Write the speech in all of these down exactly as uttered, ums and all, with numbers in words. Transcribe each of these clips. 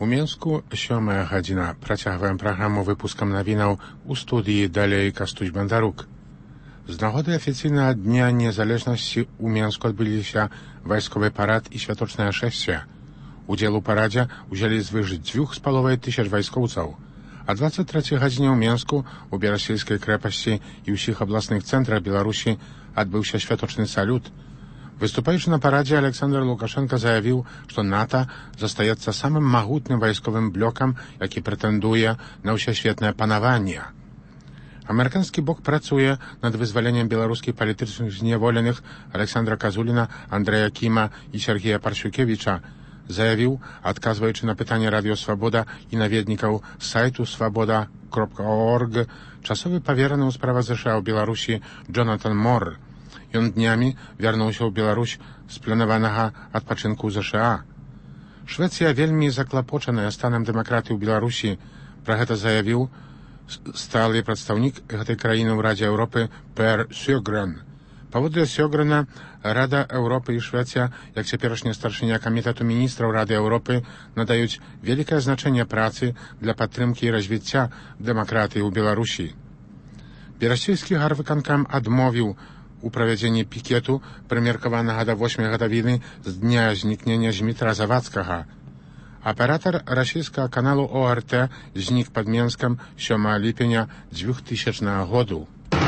У Мінску сёмая гадзіна. Працягваем праграму выпускам навінаў у студыі далей Кастусь Бандарук. З нагоды афіцыйнага дня незалежнасці ў Мінску адбыліся вайсковы парад і святочнае шэсце. Удзел у парадзе ўзялі звыш дзвюх з паловай тысяч вайскоўцаў. А дваццаць трэцяй гадзіне ў Мінску, у Берасельскай крэпасці і ўсіх абласных цэнтрах Беларусі адбыўся святочны салют. Выступаючы на парадзе, Александр Лукашенко заявіў, што НАТО застаецца самым магутным вайсковым блокам, які прэтэндуе на ўсесветнае панаванне. Амерыканскі бок працуе над вызваленнем беларускіх палітычных зняволеных Александра Казуліна, Андрэя Кіма і Сергея Парсюкевіча, заявіў, адказваючы на пытанне Радыё Свабода і наведнікаў сайту свабода кропка орг, часовы павераны ў справах ЗША ў Беларусі Джонатан Мор. Ён днямі вярнуўся ў Беларусь з планаванага адпачынку ў ЗША. Швецыя вельмі заклапочаная станам дэмакратыі ў Беларусі. Пра гэта заявіў сталы прадстаўнік гэтай краіны ў Радзе Еўропы Пер Сёгрен. Паводле Сёгрена, Рада Еўропы і Швецыя, як цяперашняя старшыня камітэту міністраў Рады Еўропы, надаюць вялікае значэнне працы для падтрымкі і развіцця дэмакратыі ў Беларусі. Берасельскі гарвыканкам адмовіў у правядзенні пікету, прымеркаванага да восьмай гадавіны з дня знікнення Змітра Завадскага. Аператар расійскага каналу О Р Т знік пад Менскам сёмага ліпеня дзвюхтысячнага году.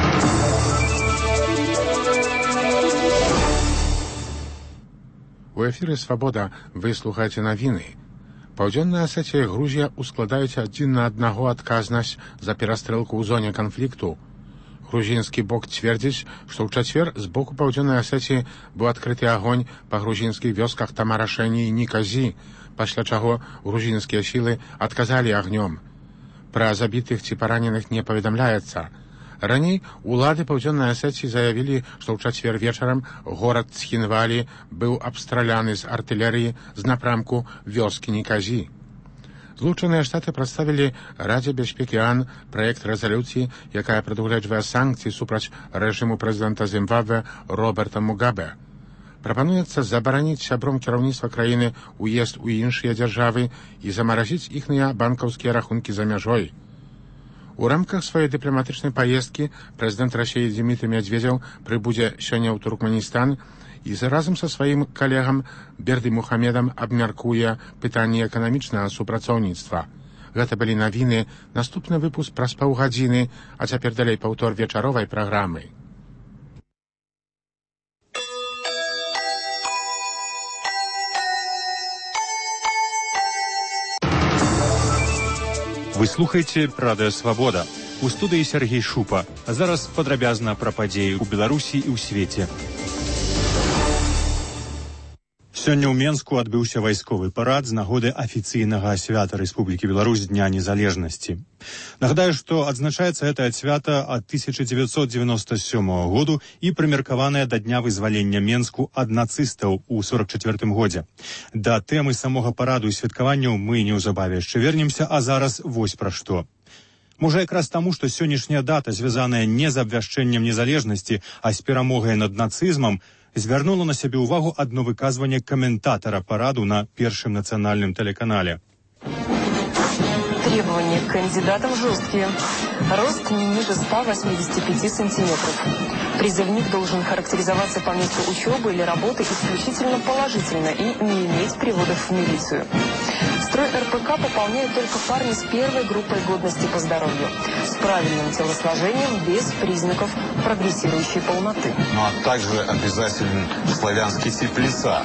У эфіры «Свабода» вы слухаеце навіны. Паўдзённая Асетія і Грузія ускладаюць адзін на аднаго адказнасць за перастрэлку ў зоне канфлікту. Грузінскі бок цвердзіць, што ў чацвер з боку Паўдзённай Асетіі быў адкрыты агонь па грузінскіх вёсках Тамарашэні і Ніказі, пасля чаго грузінскія сілы адказалі агнём. Пра забітых ці параненых не паведамляецца. Раней улады Паўдзённай Асетіі заявілі, што ў чацвер вечарам горад Цхінвалі быў абстраляны з артылерыі з напрамку вёскі Ніказі. Злучаныя Штаты прадставілі Радзе бяспекі АН праект рэзалюцыі, якая прадугледжвае санкцыі супраць рэжыму прэзідэнта Зімбабве Роберта Мугабе. Прапануецца забараніць сябром кіраўніцтва краіны ўезд у іншыя дзяржавы і замаразіць іхныя банкаўскія рахункі за мяжой. У рамках сваёй дыпламатычнай паездкі прэзідэнт Расіі Дзімітрый Мядзведзеў прыбудзе сёння ў Туркменістан і разам са сваім калегам Бердымухамедам абмяркуе пытанне эканамічнага супрацоўніцтва. Гэта былі навіны, наступны выпуск праз паўгадзіны, а цяпер далей паўтор вечаровай праграмы. Вы слухаеце Радыё Свабода. У студыі Сергей Шупа. А зараз падрабязна пра падзеі ў Беларусі і ў свеце. Сёння ў Менску адбыўся вайсковы парад з нагоды афіцыйнага свята Рэспублікі Беларусь Дня Незалежнасці. Нагадаю, што адзначаецца гэтае свята ад тысяча дзевяцьсот дзевяноста сёмага году і прымеркаванае да дня вызвалення Менску ад нацыстаў у сорак чацвёртым годзе. Да тэмы самога параду і святкаванняў мы неўзабаве яшчэ вернемся, а зараз вось пра што. Можа, якраз таму, што сённяшняя дата, звязаная не з абвяшчэннем незалежнасці, а з перамогай над нацызмам, звярнула на сябе ўвагу адно выказванне каментатара параду на Першым нацыянальным тэлеканале. Требования к кандидатам жесткие. Рост не ниже ста восьмидесяти пяти сантиметров. Призывник должен характеризоваться по месту учебы или работы исключительно положительно и не иметь приводов в милицию. Строй Р П К пополняют только парни с первой группой годности по здоровью, с правильным телосложением, без признаков прогрессирующей полноты. Ну а также обязателен славянский тип лица.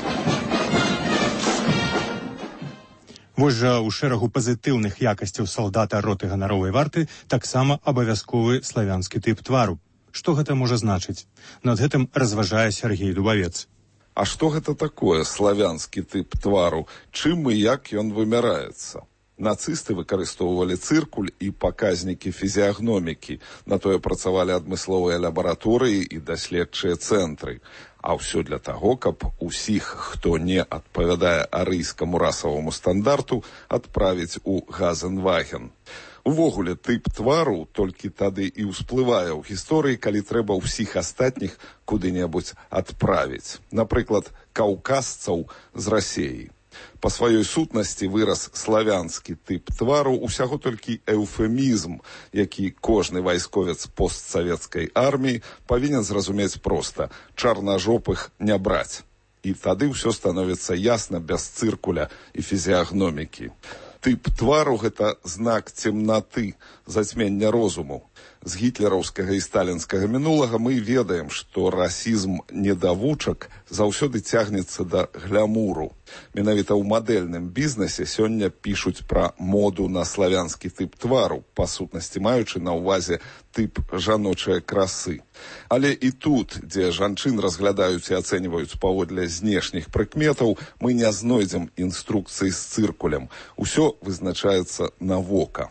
Вось жа ў шэрагу пазітыўных якасцяў салдата роты ганаровай варты таксама абавязковы славянскі тып твару. Што гэта можа значыць? Над гэтым разважае Сергей Дубавец. А што гэта такое славянскі тып твару? Чым і як ён вымяраецца? Нацысты выкарыстоўвалі цыркуль і паказнікі фізіягномікі. На тое працавалі адмысловыя лабараторыі і даследчыя цэнтры. А ўсё для таго, каб усіх, хто не адпавядае арыйскаму расаваму стандарту, адправіць у Газенваген. Увогуле, тып твару толькі тады і ўсплывае ў гісторыі, калі трэба ўсіх астатніх куды-небудзь адправіць. Напрыклад, каўказцаў з Расіі. Па сваёй сутнасці выраз славянскі тып твару усяго толькі эўфемізм, які кожны вайсковец постсавецкай арміі павінен зразумець проста: чарнажопых не браць. І тады ўсё становіцца ясна без цыркуля і фізіягномікі. Тып твару – гэта знак цемнаты, зацьмення розуму. З гітлераўскага і сталінскага мінулага мы ведаем, што расізм недавучак заўсёды цягнецца да глямуру. Менавіта ў мадэльным бізнесе сёння пішуць пра моду на славянскі тып твару, па сутнасці маючы на ўвазе тып жаночай красы. Але і тут, дзе жанчын разглядаюць і ацэньваюць паводле знешніх прыкметаў, мы не знойдзем інструкцыі з цыркулем. Усё вызначаецца на вока.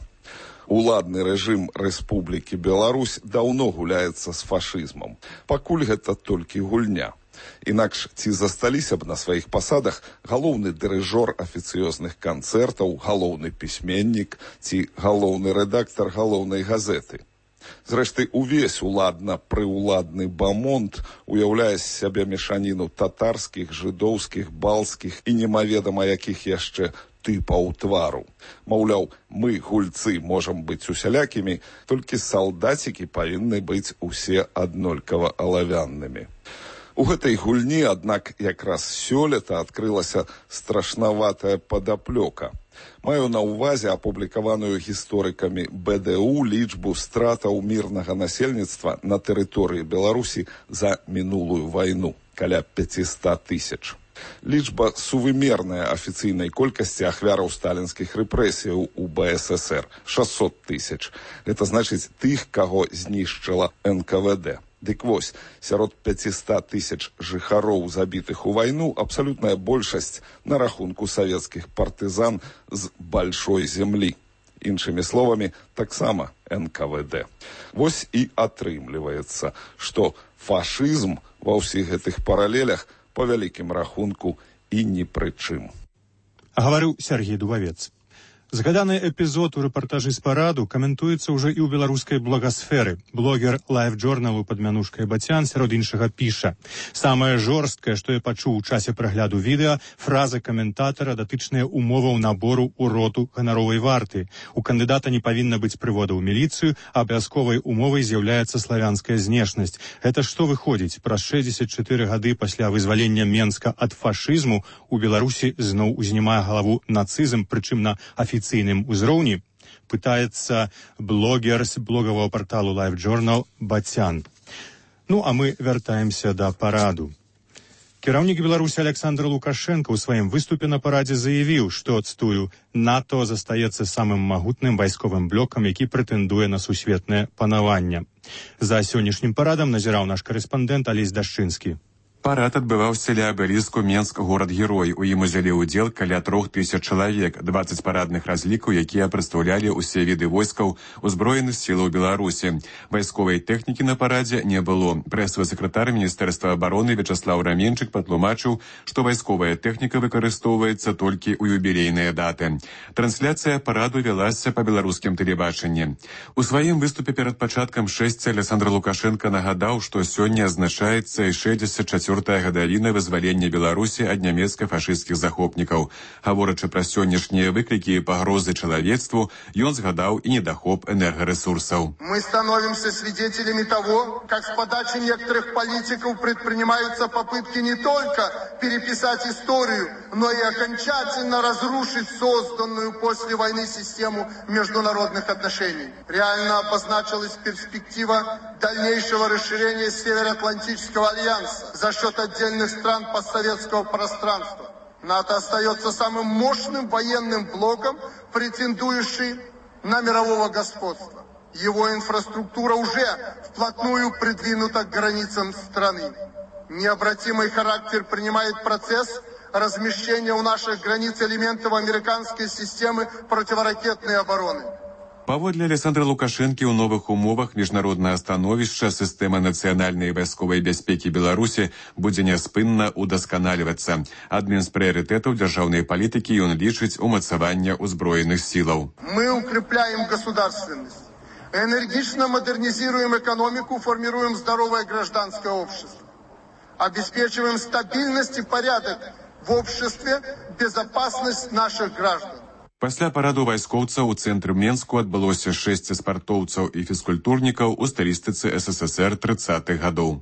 Уладны рэжым Рэспублікі Беларусь даўно гуляецца з фашызмам. Пакуль гэта толькі гульня. Інакш ці засталіся б на сваіх пасадах галоўны дырыжор афіцыёзных канцэртаў, галоўны пісьменнік ці галоўны рэдактар галоўнай газеты. Зрэшты, увесь уладна-прыўладны бамонт уяўляе з сябе мешаніну татарскіх, жыдоўскіх, балскіх і немаведама якіх яшчэ тыпаў твару. Маўляў, мы, гульцы, можам быць усялякімі, толькі салдацікі павінны быць усе аднолькава алавяннымі. У гэтай гульні, аднак, якраз сёлета адкрылася страшнаватая падаплёка. Маю на ўвазе апублікаваную гісторыкамі бэ дэ у лічбу стратаў мірнага насельніцтва на тэрыторыі Беларусі за мінулую вайну, каля пяцьсот тысяч. Лічба сувымерная афіцыйнай колькасці ахвяраў сталінскіх рэпрэсіяў у бэ эс эс эр – шэсцьсот тысяч. Гэта значыць тых, каго знішчыла эн ка вэ дэ. Дык вось, сярод пяцьсот тысяч жыхароў, забітых у вайну, абсалютная большасць на рахунку савецкіх партызан з большой землі. Іншымі словамі, таксама эн ка вэ дэ. Вось і атрымліваецца, што фашызм ва ўсіх гэтых паралелях по вялікім рахунку і ні пры чым. Гаварыў Сергей Дубавец. Згаданы эпізод у рэпартажы з параду каментуецца ўжо і ў беларускай благасферы. Блогер лайф-джорналу «Падмянушка і Бацян» сярод іншага піша: «Самае жорсткае, што я пачуў у часе прагляду відэа, фраза каментатара датычная умоваў набору ў роту ганаровай варты. У кандыдата не павінна быць прывода ў міліцыю, а абавязковай умовай з'яўляецца славянская знешнасць. Гэта што выходзіць? Праз шэсцьдзесят чатыры гады пасля вызвалення Менска ад фашызму у Беларусі зноў узнімае галаву нацызм, прычым на афіцыйным афіцыйным узроўні?» пытаецца блогер з блогавого парталу LiveJournal Бацян. Ну, а мы вяртаемся да параду. Кіраўнік Беларусі Александр Лукашенко ў сваім выступе на парадзе заявіў, што, цтую, НАТО застаецца самым магутным вайсковым блокам, які прэтэндуе на сусветнае панаванне. За сённяшнім парадам назіраў наш карэспандэнт Алесь Дашчынскі. Парад адбываўся ля абеліску Менск горад-герой. У ім узялі ўдзел каля трох тысяч чалавек, дваццаць парадных разлікаў, якія прадстаўлялі ўсе віды войскаў узброеных сілаў Беларусі. Вайсковай тэхнікі на парадзе не было. Прэсавы сакратар Міністэрства абароны Вячаслаў Раменчык патлумачыў, што вайсковая тэхніка выкарыстоўваецца толькі ў юбілейныя даты. Трансляцыя параду вялася па беларускім тэлебачанні. У сваім выступе перад пачаткам шэсця Александр Лукашенко нагадаў, што сёння адзначаецца і шэсцьдзесят чацвёртая гадавіна вызвалення Беларусі ад нямецка-фашысцкіх захопнікаў. Гаворачы пра сённяшнія выклікі і пагрозы чалавецтву, ён згадаў і недахоп энергарэсурсаў. Мы становимся свидетелями того, как с подачи некоторых политиков предпринимаются попытки не только переписать историю, но и окончательно разрушить созданную после войны систему международных отношений. Реально обозначилась перспектива дальнейшего расширения Североатлантического альянса за счет отдельных стран постсоветского пространства. НАТО остается самым мощным военным блоком, претендующий на мирового господства. Его инфраструктура уже вплотную придвинута к границам страны. Необратимый характер принимает процесс размещения у наших границ элементов американской системы противоракетной обороны. Паводле Александра Лукашэнкі ў новых умовах міжнароднае становішча сістэма нацыянальнай вайсковай бяспекі Беларусі будзе няспынна удасканальвацца. Адным з прыярытэтаў дзяржаўнай палітыкі ён лічыць умацаванне ўзброеных сілаў. Мы укрепляем государственность, энергично модернизируем экономику, формируем здоровое гражданское общество, обеспечиваем стабильность и порядок в обществе безопасность наших граждан. Пасля параду вайскоўцаў у цэнтры Менску адбылося шэсць спартоўцаў і фізкультурнікаў у стылістыцы эс эс эс эр трыццатых гадоў.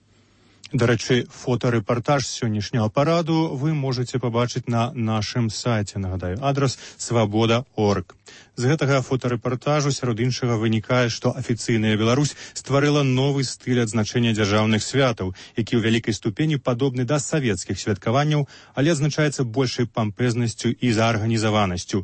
Да рэчы, фотарэпартаж сённяшняга параду вы можаце пабачыць на нашым сайце. Нагадаю, адрас свабода точка орг. З гэтага фотарэпартажу сярод іншага вынікае, што афіцыйная Беларусь стварыла новы стыль адзначэння дзяржаўных святаў, які ў вялікай ступені падобны да савецкіх святкаванняў, але адзначаецца большай пампезнасцю і заарганізаванасцю.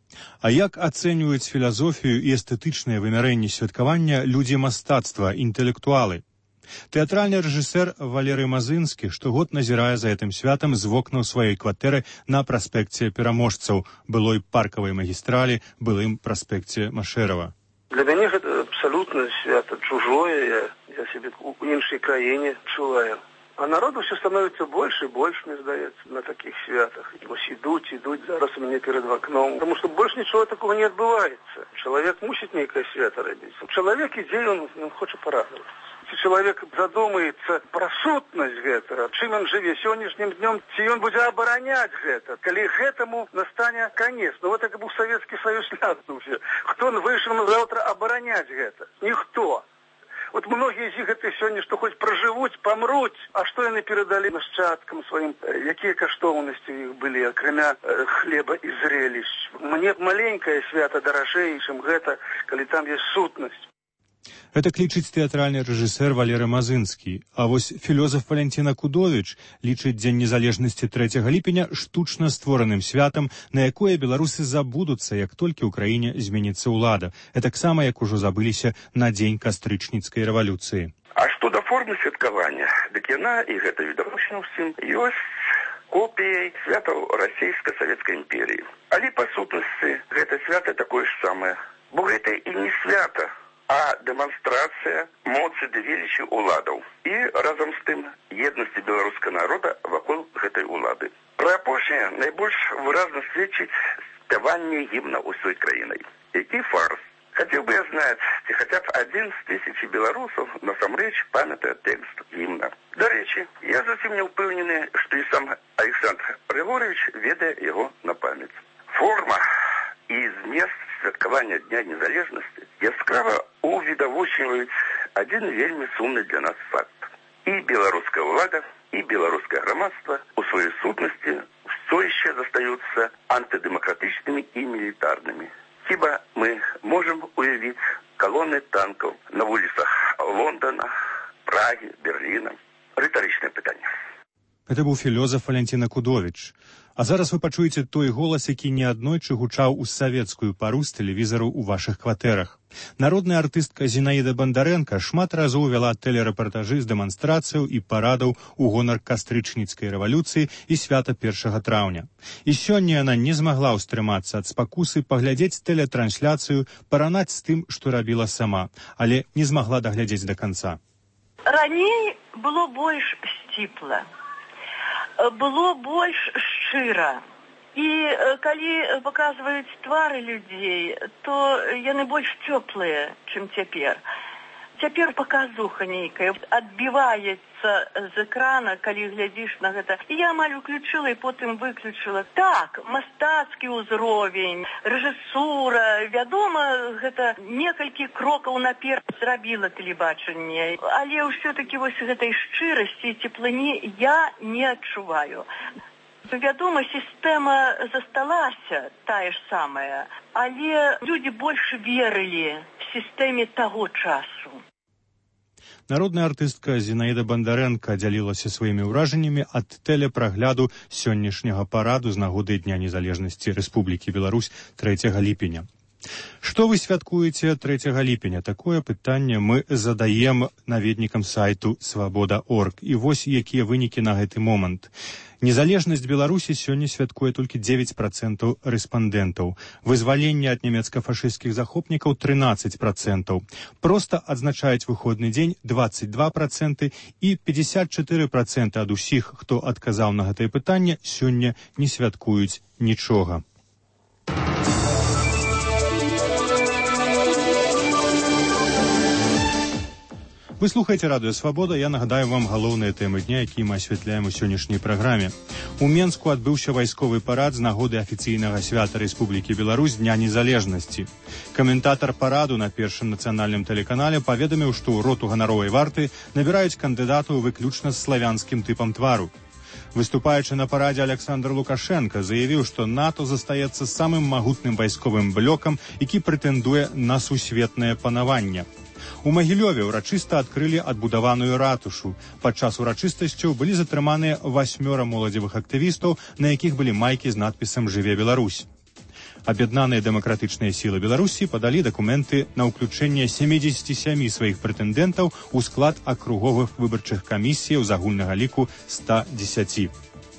А як ацэньваюць філазофію і эстэтычнае вымярэнне святкавання людзі мастацтва, інтэлектуалы? Тэатральны рэжысэр Валерый Мазынскі штогод назірае за гэтым святам з вокнаў сваёй кватэры на праспекце Пераможцаў, былой паркавай магістралі, былым праспекце Машэрава. Для мяне гэта абсалютна свята чужое, я, я сябе ў іншай краіне чуваю. А народу все становится больше и больше, мне здаецца, на таких святах. Вось ідуць, ідуць, зараз у мяне перед вакном. Потому что больше ничего такого не адбываецца. Человек мусіць нейкае свята рабіць. Человек ідзе, он, он хоча порадоваться. Если человек задумается про сутнасць гэтага, чым он жыве сённяшнім днем, ці ён будзе абараняць гэта, калі гэтаму настане конец. Ну вот это был Советский Союз ляпнуўся. Кто выйшаў на завтра абараняць гэта? Ніхто. Вот многие из них это сегодня, что хоть проживуть, помруть, а что яны передали нашчадкам своим, якія каштоўнасці у іх былі, акрамя э, хлеба і зрелищ. Мне маленькое свято даражэй, чым гэта, калі там есть сутнасць. Гэта клічыць тэатральны рэжысэр Валерый Мазынскі. А вось філёзаф Валянціна Кудовіч лічыць Дзень незалежнасці трэцяга ліпеня штучна створаным святам, на якое беларусы забудуцца, як толькі ў краіне зменіцца ўлада. Гэтаксама, як ужо забыліся на дзень кастрычніцкай рэвалюцыі. А што да формы святкавання, дык яна, і гэта відавочна ўсім, ёсць копіяй святаў расійска-савецкай імперіі. Але па сутнасці гэта свята такое ж самае. Бо гэта і не свята, а дэманстрацыя моцы ды велічы ўладаў і разам з тым еднасці беларускага народа вакол гэтай улады. Пра апошняе найбольш выразна сведчыць спяванне гімна ўсёй краінай. Які фарс. Хацеў бы я знаць, ці хаця б адзін з тысячы беларусаў насамрэч памятае тэкст гімна. Дарэчы, я зусім не ўпэўнены, што і сам Александр Григорьевич ведае яго на памяць. Форма і змест святкавання Дня незалежнасці яскрава увідавочваюць адзін вельмі сумны для нас факт. І беларуская ўлада, і беларускае грамадства у сваёй сутнасці ўсё яшчэ застаюцца антыдэмакратычнымі і мілітарнымі. Хіба мы можам уявіць калоны танкаў на вуліцах Лондона, Прагі, Берліна? Рытарычнае пытанне. Гэта быў філёзаф Валянціна Кудовіч. А зараз вы пачуеце той голас, які неаднойчы гучаў у савецкую пару з тэлевізару ў вашых кватэрах. Народная артыстка Зінаіда Бандарэнка шмат разоў вяла тэлерэпартажы з дэманстрацыяў і парадаў у гонар кастрычніцкай рэвалюцыі і свята першага траўня. І сёння яна не змагла ўстрымацца ад спакусы паглядзець тэлетрансляцыю, паранаць з тым, што рабіла сама, але не змагла даглядзець да канца. Раней было больш сціпла. Было больш шчыра. І калі паказваюць твары людзей, то яны больш цёплыя, чым цяпер. Цяпер паказуха нейкая адбіваецца з экрана, калі глядзіш на гэта. І я амаль уключыла і потым выключыла. Так, мастацкі ўзровень, рэжысура, вядома, гэта некалькі крокаў наперад зрабіла тэлебачанне. Але ўсё-такі вось гэтай шчырасці і цеплыні я не адчуваю. Вядома, сістэма засталася, тая ж самая, але людзі больш верылі в сістэме таго часу. Народная артыстка Зінаіда Бандарэнка дзялілася сваімі ўражаннямі ад тэлепрагляду сённяшняга параду з нагоды Дня незалежнасці Рэспублікі Беларусь трэцяга ліпеня. Што вы святкуеце трэцяга ліпеня? Такое пытанне мы задаем наведнікам сайту свабода точка орг. І вось якія вынікі на гэты момант. Незалежнасць Беларусі сёння святкуе толькі дзевяць працэнтаў рэспандэнтаў. Вызваленне ад нямецка-фашысцкіх захопнікаў трынаццаць працэнтаў. Проста адзначаюць выходны дзень дваццаць два працэнты і пятьдесят четыре працэнты ад усіх, хто адказаў на гэтае пытанне, сёння не святкуюць нічога. Вы слухаеце радыё Свабода. Я нагадаю вам галоўныя тэмы дня, якія мы асвятляем у сённяшняй праграме. У Менску адбыўся вайсковы парад з нагоды афіцыйнага свята Рэспублікі Беларусь Дня Незалежнасці. Каментатар параду на першым нацыянальным тэлеканале паведаміў, што ў роту ганаровай варты набіраюць кандыдатаў выключна з славянскім тыпам твару. Выступаючы на парадзе, Александр Лукашенко заявіў, што НАТО застаецца самым магутным вайсковым блокам, які прэтэндуе на сусветнае панаванне. У Магілёве ўрачыста адкрылі адбудаваную ратушу. Падчас урачыстасцяў былі затрыманыя васьмёра моладзевых актывістаў, на якіх былі майкі з надпісам «Жыве Беларусь». Аб'яднаныя дэмакратычныя сілы Беларусі падалі дакументы на ўключэнне сямідзесяці сямі сваіх прэтэндэнтаў у склад акруговых выбарчых камісіяў з агульнага ліку ста дзесяці.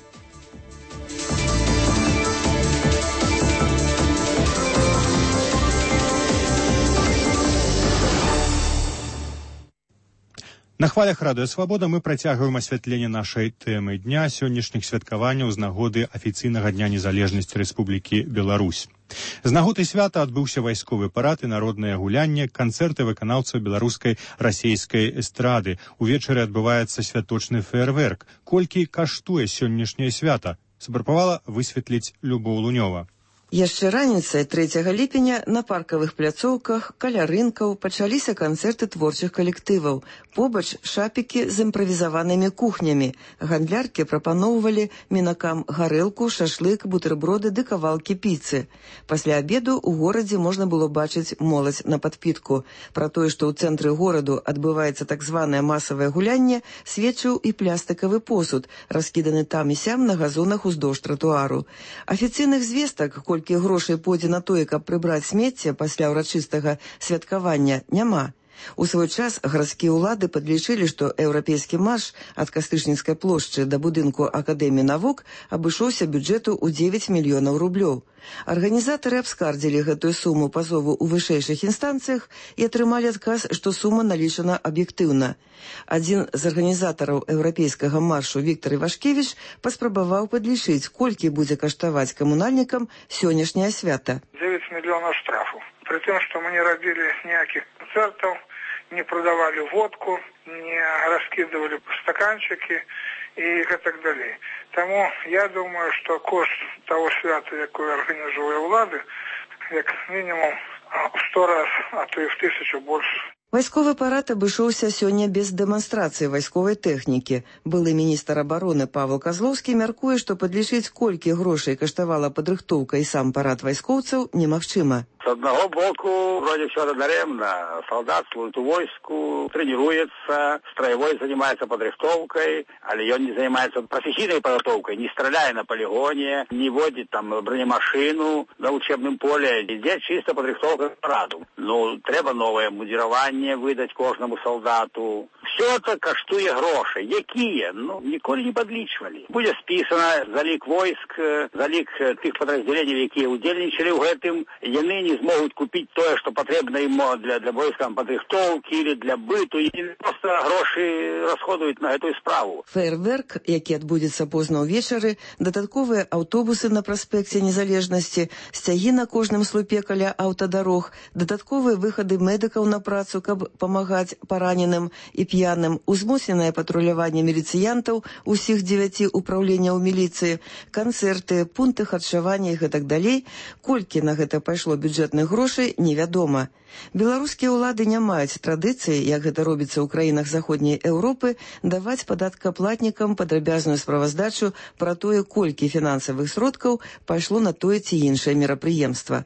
На хвалях радыё Свабода мы працягваем асвятленне нашай тэмы дня сённяшніх святкаванняў з нагоды афіцыйнага Дня Незалежнасці Рэспублікі Беларусь. З нагоды свята адбыўся вайсковы парад і народнае гулянне, канцэрты выканаўцаў беларускай расейскай эстрады. Увечары адбываецца святочны феерверк. Колькі каштуе сённяшняе свята? Спрабавала высветліць Любоў Лунёва. Яшчэ раніцай трэцяга ліпеня на паркавых пляцоўках каля рынкаў пачаліся канцэрты творчых калектываў. Побач шапікі з імправізаванымі кухнямі. Гандляркі прапаноўвалі мінакам гарэлку, шашлык, бутэрброды ды кавалкі піцы. Пасля абеду ў горадзе можна было бачыць моладзь на падпітку. Пра тое, што ў цэнтры гораду адбываецца так званае масавае гулянне, сведчыў і плястыкавы посуд, раскіданы там і сям на газонах уздоўж тратуару. Афіцыйных звестак, колькі грошай пойдзе на тое, каб прыбраць смецце пасля ўрачыстага святкавання, няма. У свой час гарадскія ўлады падлічылі, што еўрапейскі марш ад Кастычніцкай плошчы да будынку Акадэміі навук абышоўся бюджэту ў дзевяць мільёнаў рублёў. Арганізатары абскардзілі гэтую суму пазову ў вышэйшых інстанцыях і атрымалі адказ, што сума налічана аб'ектыўна. Адзін з арганізатараў еўрапейскага маршу Віктор Івашкевіч паспрабаваў падлічыць, колькі будзе каштаваць камунальнікам сённяшняе свята. дзевяць мільёнаў штрафу. Пры тым, што мы не рабілі ніякіх канцэртаў, не продавали водку, не раскидывали стаканчики и так далее. Тому я думаю, что кошт того свята, якое организує улады, як минимум в сто раз, а то и в тысячу больше. Вайсковы парад абышоўся сёння без дэманстрацыі вайсковай тэхнікі. Былы міністр абароны Павел Козловскі мяркуе, што падлічыць, колькі грошай каштавала падрыхтоўка і сам парад вайскоўцаў, немагчыма. С одного боку, вроде все даремно. Солдат служит у войску, тренируется, строевой занимается подрихтовкой, але он не занимается профессийной подготовкой, не стреляя на полигоне, не водит там бронемашину на учебном поле. Здесь чисто подрихтовка к параду. Ну, треба новое мундирование выдать каждому солдату. Все это каштуе гроши. Якие? Ну, ніколи не подлічвали. Будет списано залик войск, залик тых подразделений, якія удзельнічалі ў гэтым, яны не змогуць купіць тое, што патрэбна ім для, для войскам падрыхтоўкі или для быту, і просто грошы расходуюць на гэтую справу. Феерверк, які адбудзецца позна ўвечары, дадатковыя аўтобусы на праспекце Незалежнасці, сцягі на кожным слупе каля аўтадарог, дадатковыя выхады медыкаў на працу, каб памагаць параненым і п'яным, узмоцненае патруляванне міліцыянтаў усіх дзевяці ўпраўленняў міліцыі, канцэрты, пункты харчавання і гэтак далей. Колькі на гэта пайшло бюджэтных грошай, невядома. Беларускія ўлады не маюць традыцыі, як гэта робіцца ў краінах заходняй Еўропы, даваць падаткаплатнікам падрабязную справаздачу пра тое, колькі фінансавых сродкаў пайшло на тое ці іншае мерапрыемства.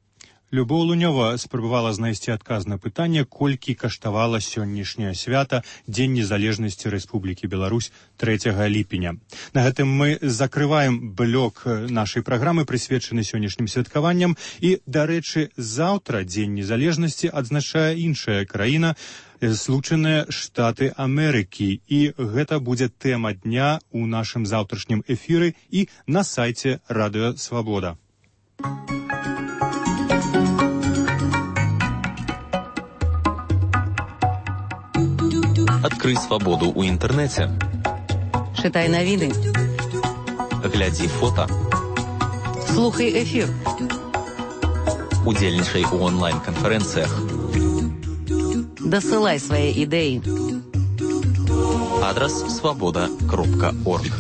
Любоў Лунёва спрабавала знайсці адказ на пытанне, колькі каштавала сённяшняе свята Дзень незалежнасці Рэспублікі Беларусь трэцяга ліпеня. На гэтым мы закрываем блок нашай праграмы, прысвечаны сённяшнім святкаванням, і, дарэчы, заўтра Дзень незалежнасці адзначае іншая краіна, Злучаныя Штаты Амерыкі, і гэта будзе тэма дня ў нашым заўтрашнім эфіры і на сайце Радыё Свабода. Адкрый свабоду ў інтэрнэце. Чытай навіны. Глядзі фота. Слухай эфір. Удзельнічай у онлайн-канферэнцыях. Дасылай свае ідэі. адрас свабода кропка орг.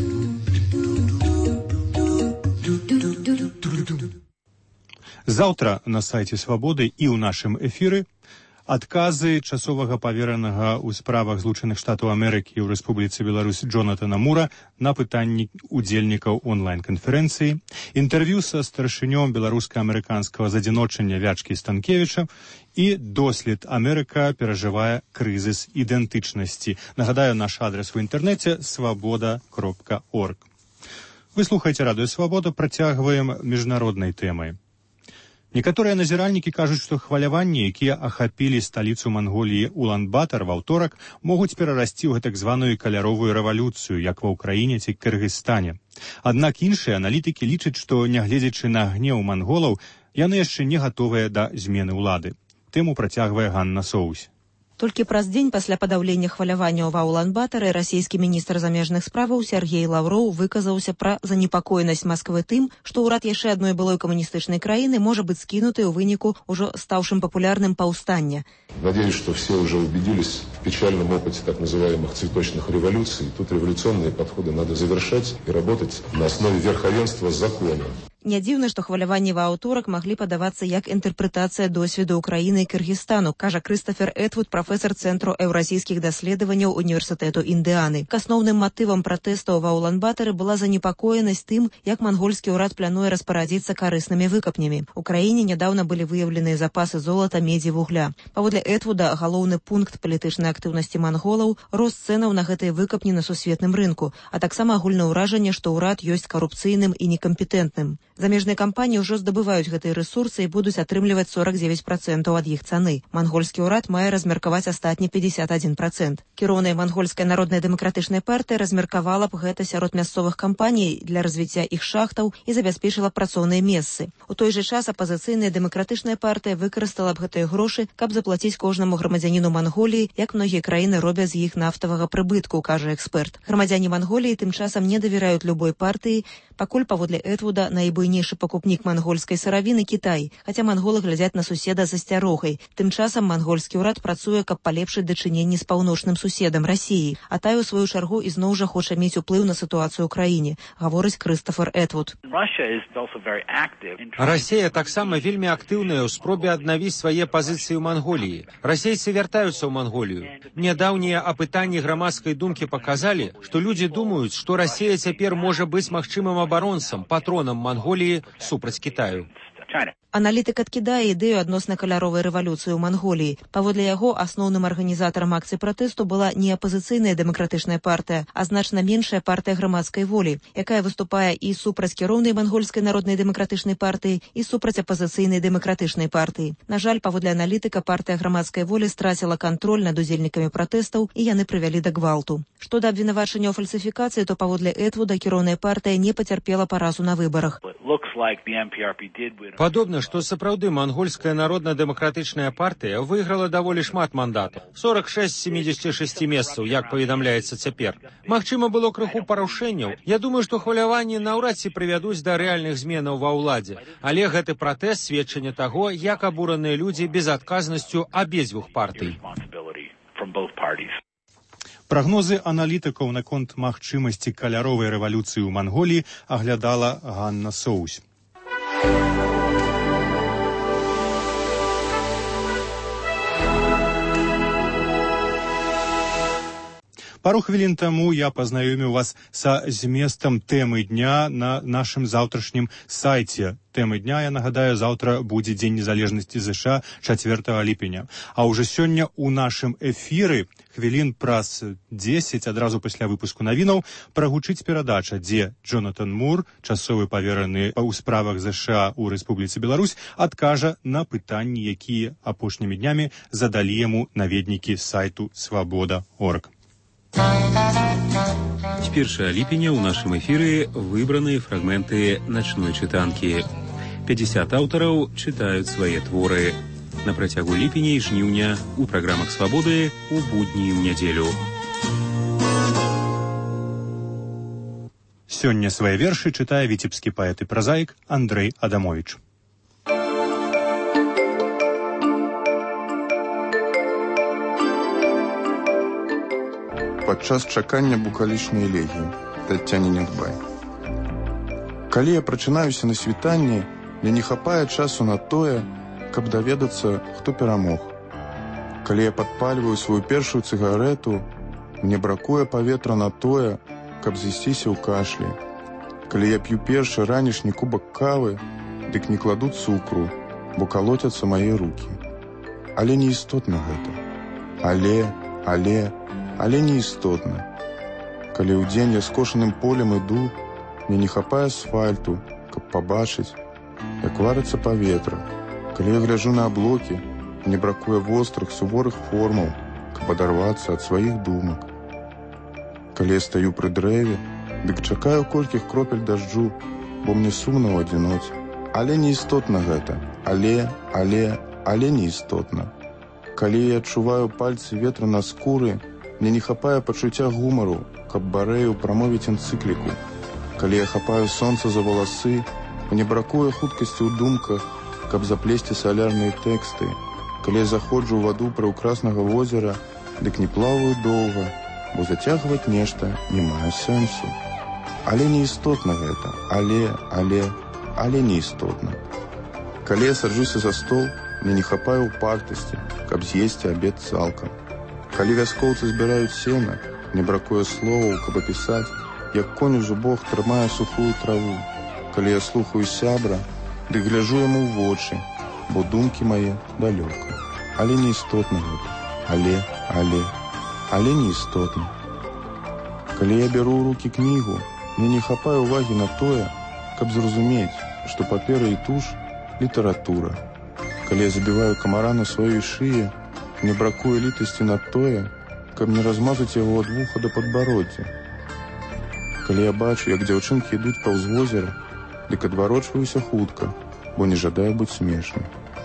Заўтра на сайце Свабоды і ў нашым эфіры адказы часовага паверанага ў справах Злучаных Штатаў Амерыкі ў Рэспубліцы Беларусь Джонатана Мура на пытанні удзельнікаў онлайн-канферэнцыі, інтэрв'ю са старшынём беларуска-амерыканскага задзіночання Вячкі Станкевіча і дослед «Амерыка перажывае крызіс ідэнтычнасці». Нагадаю, наш адрес у інтэрнэце свабода кропка орг. Вы слухаеце радыё Свабода, працягваем міжнароднай тэмай. Некаторыя назіральнікі кажуць, што хваляванні, якія ахапілі сталіцу Манголіі Улан-Батар ва ўторак, могуць перарасці ў гэтак званую каляровую рэвалюцыю, як ва Ўкраіне ці Кыргызстане. Аднак іншыя аналітыкі лічаць, што, нягледзячы на гнеў манголаў, яны яшчэ не гатовыя да змены ўлады. Тэму працягвае Ганна Соусь. Толькі праз дзень пасля падаўлення хваляванняў ва Улан-Батары расійскі міністр замежных справаў Сергей Лаўроў выказаўся пра занепакоенасць Масквы тым, што ўрад яшчэ адной былой камуністычнай краіны можа быць скінуты ў выніку ўжо стаўшым папулярным паўстання. Надеюсь, что все уже убедились в печальном опыте так называемых цветочных революций. Тут революционные подходы надо завершать и работать на основе верховенства закона. Не дзіўна, што хваляванні ва аўторак маглі падавацца як інтэрпрэтацыя досведу Украіны і Кыргызстану, кажа Крыстафер Этвуд, прафесар Цэнтру еўразійскіх даследаванняў Універсітэту Індыаны. К асноўным матывам пратэстаў ва Улан-Батары была занепакоенасць тым, як мангольскі ўрад плануе распарадзіцца карыснымі выкапнямі. У краіне нядаўна былі выяўленыя запасы золата, медзі, вугля. Паводле Этвуда, галоўны пункт палітычнай актыўнасці манголаў – рост цэнаў на гэтыя выкапні на сусветным рынку, а таксама агульнае ўражанне, што ўрад ёсць карупцыйным і некампетэнтным. Замежныя кампаніі ўжо здабываюць гэтыя рэсурсы і будуць атрымліваць сорок девять процентаў ад іх цаны. Мангольскі ўрад мае размеркаваць астатні пятьдесят один процент. Кіроўная мангольская народная дэмакратычная партыя размеркавала б гэта сярод мясцовых кампаній для развіцця іх шахтаў і забяспечыла працоўныя месцы. У той жа час апазіцыйная дэмакратычная партыя выкарыстала б гэтыя грошы, каб заплаціць кожнаму грамадзяніну Манголіі, як многія краіны робяць з іх нафтавага прыбытку, кажа эксперт. Грамадзяне Манголіі тым часам не давяраюць любой партыі, пакуль паводле Этвуда найбуйнейшы пакупнік мангольскай сыравіны Кітай, хаця манголы глядзяць на суседа з асцярогай. Тым часам мангольскі ўрад працуе, каб палепшыць дачыненні з паўночным суседам Расіі, а тая ў сваю чаргу ізноў жа хоча мець уплыў на сітуацыю ў краіне, гаворыць Крыстафер Этвуд. Расія таксама вельмі актыўная ў спробе аднавіць свае пазіцыі ў Манголіі. Расейцы вяртаюцца ў Манголію. Нядаўнія апытанні грамадскай думкі паказалі, што людзі думаюць, што Расія цяпер можа быць магчымым абаронцам, патронам Манголіі супраць Кітаю. Аналітык адкідае ідэю адносна каляровай рэвалюцыі ў Манголіі. Паводле яго, асноўным арганізатарам акцыі пратэсту была не апазіцыйная дэмакратычная партыя, а значна меншая партыя грамадскай волі, якая выступае і супраць кіроўнай мангольскай народнай дэмакратычнай партыі, і супраць апазіцыйнай дэмакратычнай партыі. На жаль, паводле аналітыка, партыя грамадскай волі страціла кантроль над удзельнікамі пратэстаў, і яны прывялі да гвалту. Што да абвінавачання ў фальсіфікацыі, то паводле Этвуда кіроўная партыя не пацярпела паразу на выбарах. Падобна, што сапраўды мангольская народна-дэмакратычная партыя выйграла даволі шмат мандатаў. сорок шесть з семидесяти шести месцаў, як паведамляецца цяпер. Магчыма, было крыху парушэнняў. Я думаю, што хваляванні наўрад ці прывядуць да рэальных зменаў ва ўладзе. Але гэты пратэст сведчанне таго, як абураныя людзі безадказнасцю абедзвюх партый. Прагнозы аналітыкаў наконт магчымасці каляровай рэвалюцыі ў Манголіі аглядала Ганна Соусь. Пару хвілін таму я пазнаёміў вас са зместам тэмы дня на нашым заўтрашнім сайце. Тэмы дня, я нагадаю, заўтра будзе Дзень незалежнасці ЗША чацвёртага ліпеня. А ўжо сёння ў нашым эфіры хвілін праз дзесяць, адразу пасля выпуску навінаў, прагучыць перадача, дзе Джонатан Мур, часовы павераны ў справах ЗША ў Рэспубліцы Беларусь, адкажа на пытанні, якія апошнімі днямі задалі яму наведнікі сайту свабода точка орг. С первого липеня у нашем эфире выбранные фрагменты ночной читанки. пятьдесят аўтараў читают свои творы. На працягу ліпеня і жніўня у праграмах «Свабоды» у будні ў нядзелю. Сёння свае вершы чытае віцебскі паэт і празаік Андрэй Адамовіч. падчас чакання букалічнай элегіі Таццяне Нядбай. Калі я прачынаюся на світанні, мне не хапае часу на тое, каб даведацца, хто перамог. Калі я падпальваю сваю першую цыгарэту, мне бракуе паветра на тое, каб з'ясціся ў кашлі. Калі я п'ю першы ранішні кубак кавы, дык не кладу цукру, бо калоцяцца мае рукі. Але не істотна гэта. Але, але, але не істотна. Калі ў дзень я скошаным полем іду, мне не хапае асфальту, каб пабачыць, як варыцца паветра. Калі я гляджу на аблокі, мне бракуе вострых, суворых формаў, каб адарвацца ад сваіх думак. Калі я стаю пры дрэве, дык чакаю колькіх кропель дажджу, бо мне сумна ў адзіноце. Але не істотна гэта. Але, але, але не істотна. Калі я адчуваю пальцы ветра на скуры, мне не хапае пачуцця гумару, каб барэю прамовіць энцыкліку. Калі я хапаю сонца за валасы, мне бракуе хуткасці ў думках, каб заплесці салярныя тэксты. Калі я заходжу ў ваду прыўкраснага возера, дык не плаваю доўга, бо зацягваць нешта не мае сэнсу. Але не істотна гэта. Але, але, але не істотна. Калі я саджуся за стол, мне не хапае упартасці, каб з'есці абед цалкам. Калі вяскоўцы збіраюць сена, мне бракуе словаў, каб апісаць, як конь у зубах трымае сухую траву. Калі я слухаю сябра, дык гляжу яму ў вочы, бо думкі мае далёка. Але не істотна гэта. Але, але, але не істотна. Калі я бяру ў рукі кнігу, мне не хапае ўвагі на тое, каб зразумець, што папера і туш – літаратура. Калі я забіваю камара на сваёй шыі, мне бракуе літасці на тое, каб не размазаць яго ад вуха да падбароддзя. Калі я бачу, як дзяўчынкі ідуць паўз возера, дык адварочваюся хутка, бо не жадаю быць смешным.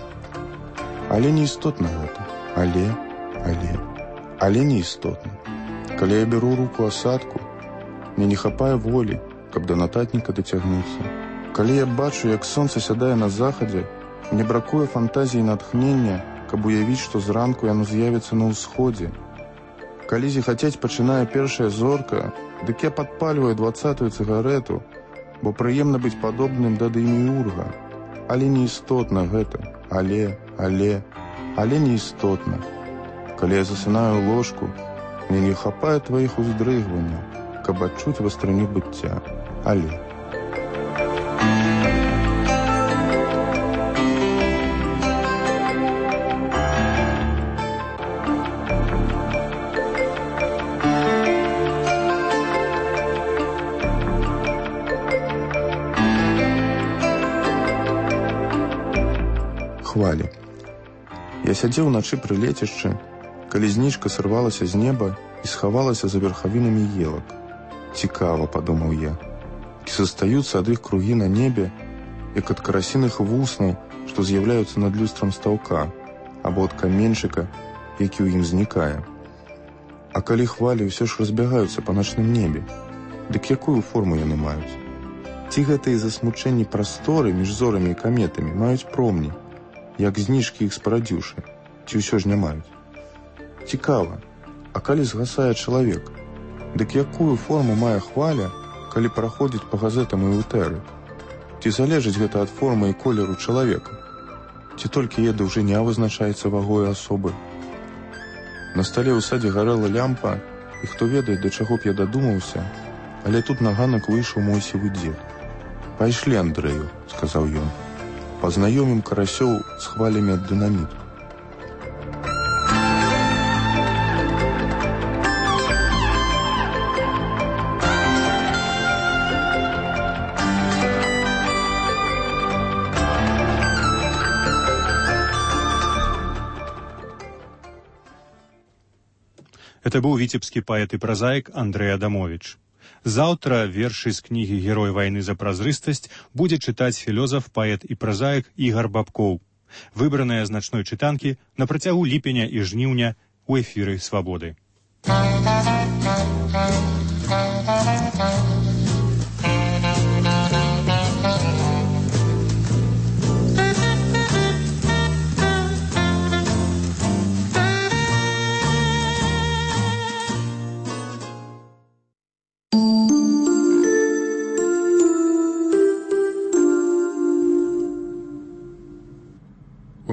Але не істотна гэта. Але, але, але не істотна. Калі я беру руку асадку, мне не хапае волі, каб да нататніка дацягнуцца. Калі я бачу, як сонца сядае на захадзе, мне бракуе фантазіі і натхнення, каб уявіць, што зранку яно з'явіцца на ўсходзе. Калі зіхацець пачынае першая зорка, дык я падпальваю дваццатую цыгарэту, бо прыемна быць падобным да дэміурга. Але не істотна гэта. Але, але, але не істотна. Калі я засынаю ў ложку, мне не хапае тваіх уздрыгванняў, каб адчуць вастрыню быцця. Але. Хвалі. Я сядзеў уначы пры лецішчы, калі знічка сырвалася з неба і схавалася за верхавінамі елак. Цікава, падумаў я, ці застаюцца ад іх кругі на небе, як ад карасіных вуснаў, што з'яўляюцца над люстрам стаўка, або ад каменьчыка, які ў ім знікае. А калі хвалі ўсё ж разбягаюцца па начным небе, дык якую форму яны маюць? Ці гэтыя засмучэнні прасторы між зорамі і каметамі маюць промні, як зніжкі іх спарадзіўшы, ці ўсё ж не маюць? Цікава, а калі згасае чалавек, дык якую форму мае хваля, калі праходзіць па газетам і этэры? Ці залежыць гэта ад формы і колеру чалавека? Ці толькі яе даўжыня вызначаецца вагой асобы? На стале ў садзе гарэла лямпа, і хто ведае, да чаго б я дадумаўся, але тут на ганак выйшаў мой сівы дзед. «Пайшлі, Андрэю», — сказаў ён, — «пазнаёмім карасёў з хвалямі ад дынаміту». Это быў віцебскі паэт і празаік Андрэй Адамовіч. Заўтра вершы з кнігі «Герой вайны за празрыстасць» будзе чытаць філёзаф, паэт і празаік Ігар Бабкоў. Выбраныя з начной чытанкі на працягу ліпеня і жніўня ў эфіры «Свабоды».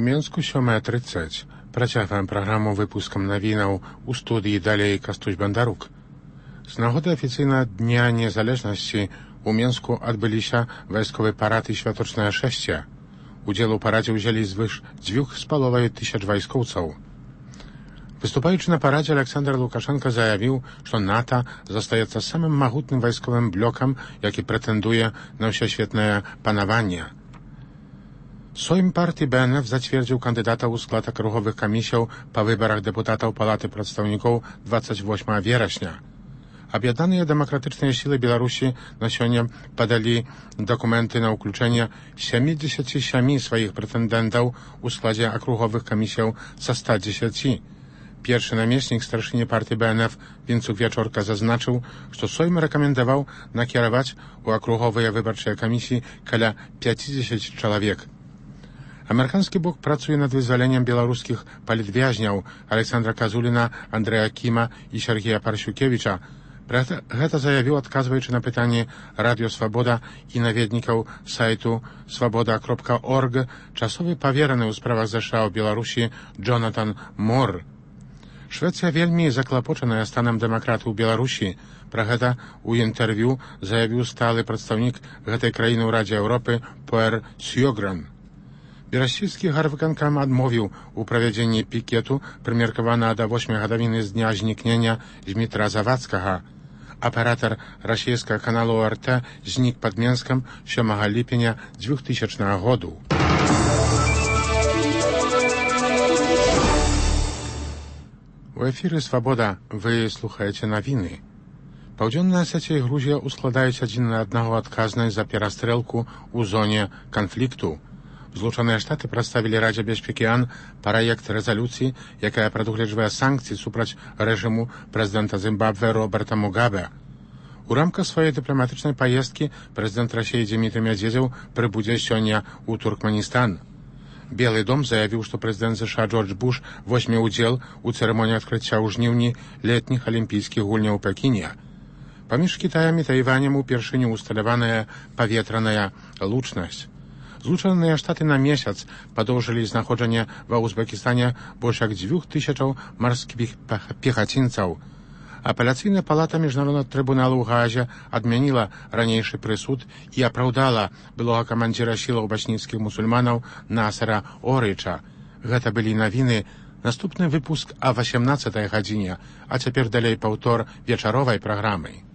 Менску сёмая тридцать. Працягваем праграму выпускам навінаў у студыі далей Кастусь Бандарук. З нагоды афіцыйна Дня Незалежнасці у Менску адбыліся вайсковы парад і святочнае шэсце. Удзел у парадзе ўзялі звыш дзвюх з паловай тысяч вайскоўцаў. Выступаючы на парадзе, Александр Лукашенко заявіў, што НАТО застаецца самым магутным вайсковым блокам, які прэтэндуе на ўсесветнае панаванне. Сойм партыі Бэ Эн Эф зацвердзіў кандыдата ў склад акруговых камісіяў па выбарах дэпутатаў Палаты прадстаўнікоў двадцать восьмага верасня. Аб'яднаныя дэмакратычныя сілы Беларусі на сёння падалі дакументы на ўключэнне сямідзесят сем сваіх прэтэндэнтаў у складзе акруговых камісіяў са ста дзесяці. Першы намеснік старшыні партыі Бэ Эн Эф Вінцук Вячорка зазначыў, што Сойм рэкамендаваў накіраваць у акруговыя выбарчыя камісіі каля пяцьдзесят чалавек. Амерыканскі бок працуе над вызваленнем беларускіх палітвязняў Александра Казуліна, Андрэя Кіма і Сергея Парасюкевіча. Пра гэта заявіў, адказваючы на пытанні Радыё Свабода і наведнікаў сайту свабода кропка орг, часовы павераны ў справах ЗША ў Беларусі Джонатан Мор. Швецыя вельмі заклапочаная станам дэмакраты ў Беларусі. Пра гэта ў інтэрв'ю заявіў сталы прадстаўнік гэтай краіны ў Радзе Еўропы Пуэр Сьёгран. Берасійскі гарвыканкам адмовіў у правядзенні пікету, прымеркавана да восьмай гадавіны з дня знікнення Дмітра Завадскага. Аператар расійскага каналу О Р Т знік пад Менскам сёмага ліпеня двухтысячнага году. У эфіры «Свабода» вы слухаеце навіны. Паўдзённая Асеція і Грузія ускладаюць адзін на аднаго адказнай за перастрэлку ў зоне канфлікту. Злучаныя Штаты прадставілі Радзе бяспекі ООН праект рэзалюцыі, якая прадугледжвае санкцыі супраць рэжыму прэзідэнта Зімбабве Роберта Мугабе. У рамках сваёй дыпламатычнай паездкі прэзідэнт Расіі Дзімітрый Мядзедзеў прыбудзе сёння ў Туркменістан. Белы дом заявіў, што прэзідэнт ЗША Джордж Буш возьме ўдзел у цырымоніі адкрыцця ў жніўні летніх алімпійскіх гульняў у Пекіне. Паміж Кітаем і Тайванем упершыню усталяваная паветраная лучнасць. Злучаныя Штаты на месяц падоўжылі знаходжанне ва Узбекістане больш як дзвюх тысячаў марскіх пехацінцаў. Апеляцыйная палата міжнароднага трыбуналу ў Гаазе адмяніла ранейшы прысуд і апраўдала былога камандзіра сілаў бачніцкіх мусульманаў Насара Орыча. Гэта былі навіны. Наступны выпуск а васемнаццатай гадзіне, а цяпер далей паўтор вечаровай праграмы.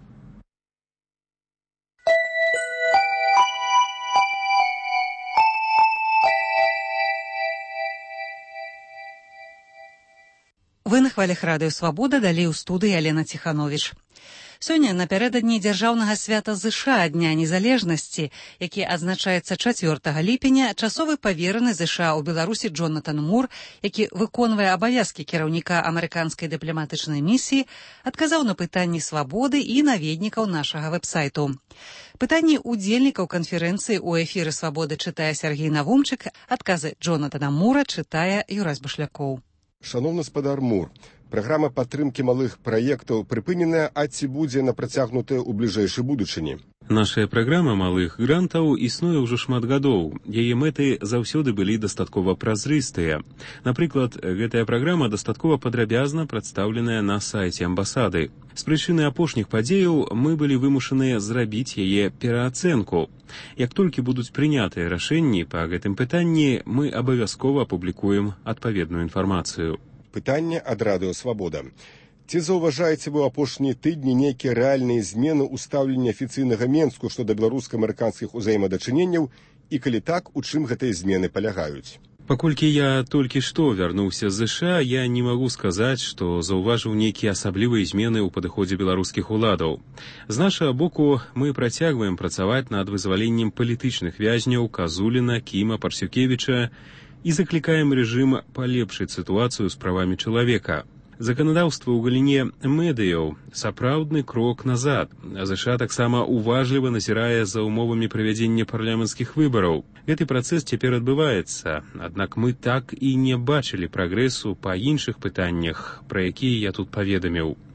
Вы на хвалях радыё Свабода, далей у студыі Алена Ціхановіч. Сёння напярэдадні дзяржаўнага свята ЗША Дня Незалежнасці, які адзначаецца чацвёртага ліпеня, часовы павераны ЗША ў Беларусі Джонатан Мур, які выконвае абавязкі кіраўніка амерыканскай дыпламатычнай місіі, адказаў на пытанні Свабоды і наведнікаў нашага вэб-сайту. Пытанні ўдзельнікаў канферэнцыі ў эфіры Свабоды чытае Сергей Навумчык, адказы Джонатана Мура чытае Юрась Башлякоў. Шановны спадар Мур, праграма падтрымкі малых праектаў прыпыненая, а ці будзе на працягнутая ў бліжэйшай будучыні? Нашая праграма малых грантаў існуе ўжо шмат гадоў. Яе мэты заўсёды былі дастаткова празрыстыя. Напрыклад, гэтая праграма дастаткова падрабязна прадстаўленая на сайце амбасады. З прычыны апошніх падзеяў мы былі вымушаныя зрабіць яе пераацэнку. Як толькі будуць прынятыя рашэнні па гэтым пытанні, мы абавязкова апублікуем адпаведную інфармацыю. Пытанне ад радыё Свабода. Ці заўважаеце вы ў апошнія тыдні нейкія рэальныя змены ў стаўленні афіцыйнага Менску што да беларуска-амерыканскіх узаемадачыненняў і калі так, у чым гэтыя змены палягаюць? Паколькі я толькі што вярнуўся з ЗША, я не магу сказаць, што заўважыў нейкія асаблівыя змены ў падыходзе беларускіх уладаў. З нашага боку мы працягваем працаваць над вызваленнем палітычных вязняў Казуліна, Кіма, Парсюкевіча і заклікаем рэжым палепшыць сітуацыю з правамі чалавека. Заканадаўства ў галіне медыяў сапраўдны крок назад. ЗША таксама уважліва назірае за умовамі правядзення парламенцкіх выбараў. Гэты працэс цяпер адбываецца, аднак мы так і не бачылі прагрэсу па іншых пытаннях, пра якія я тут паведаміў.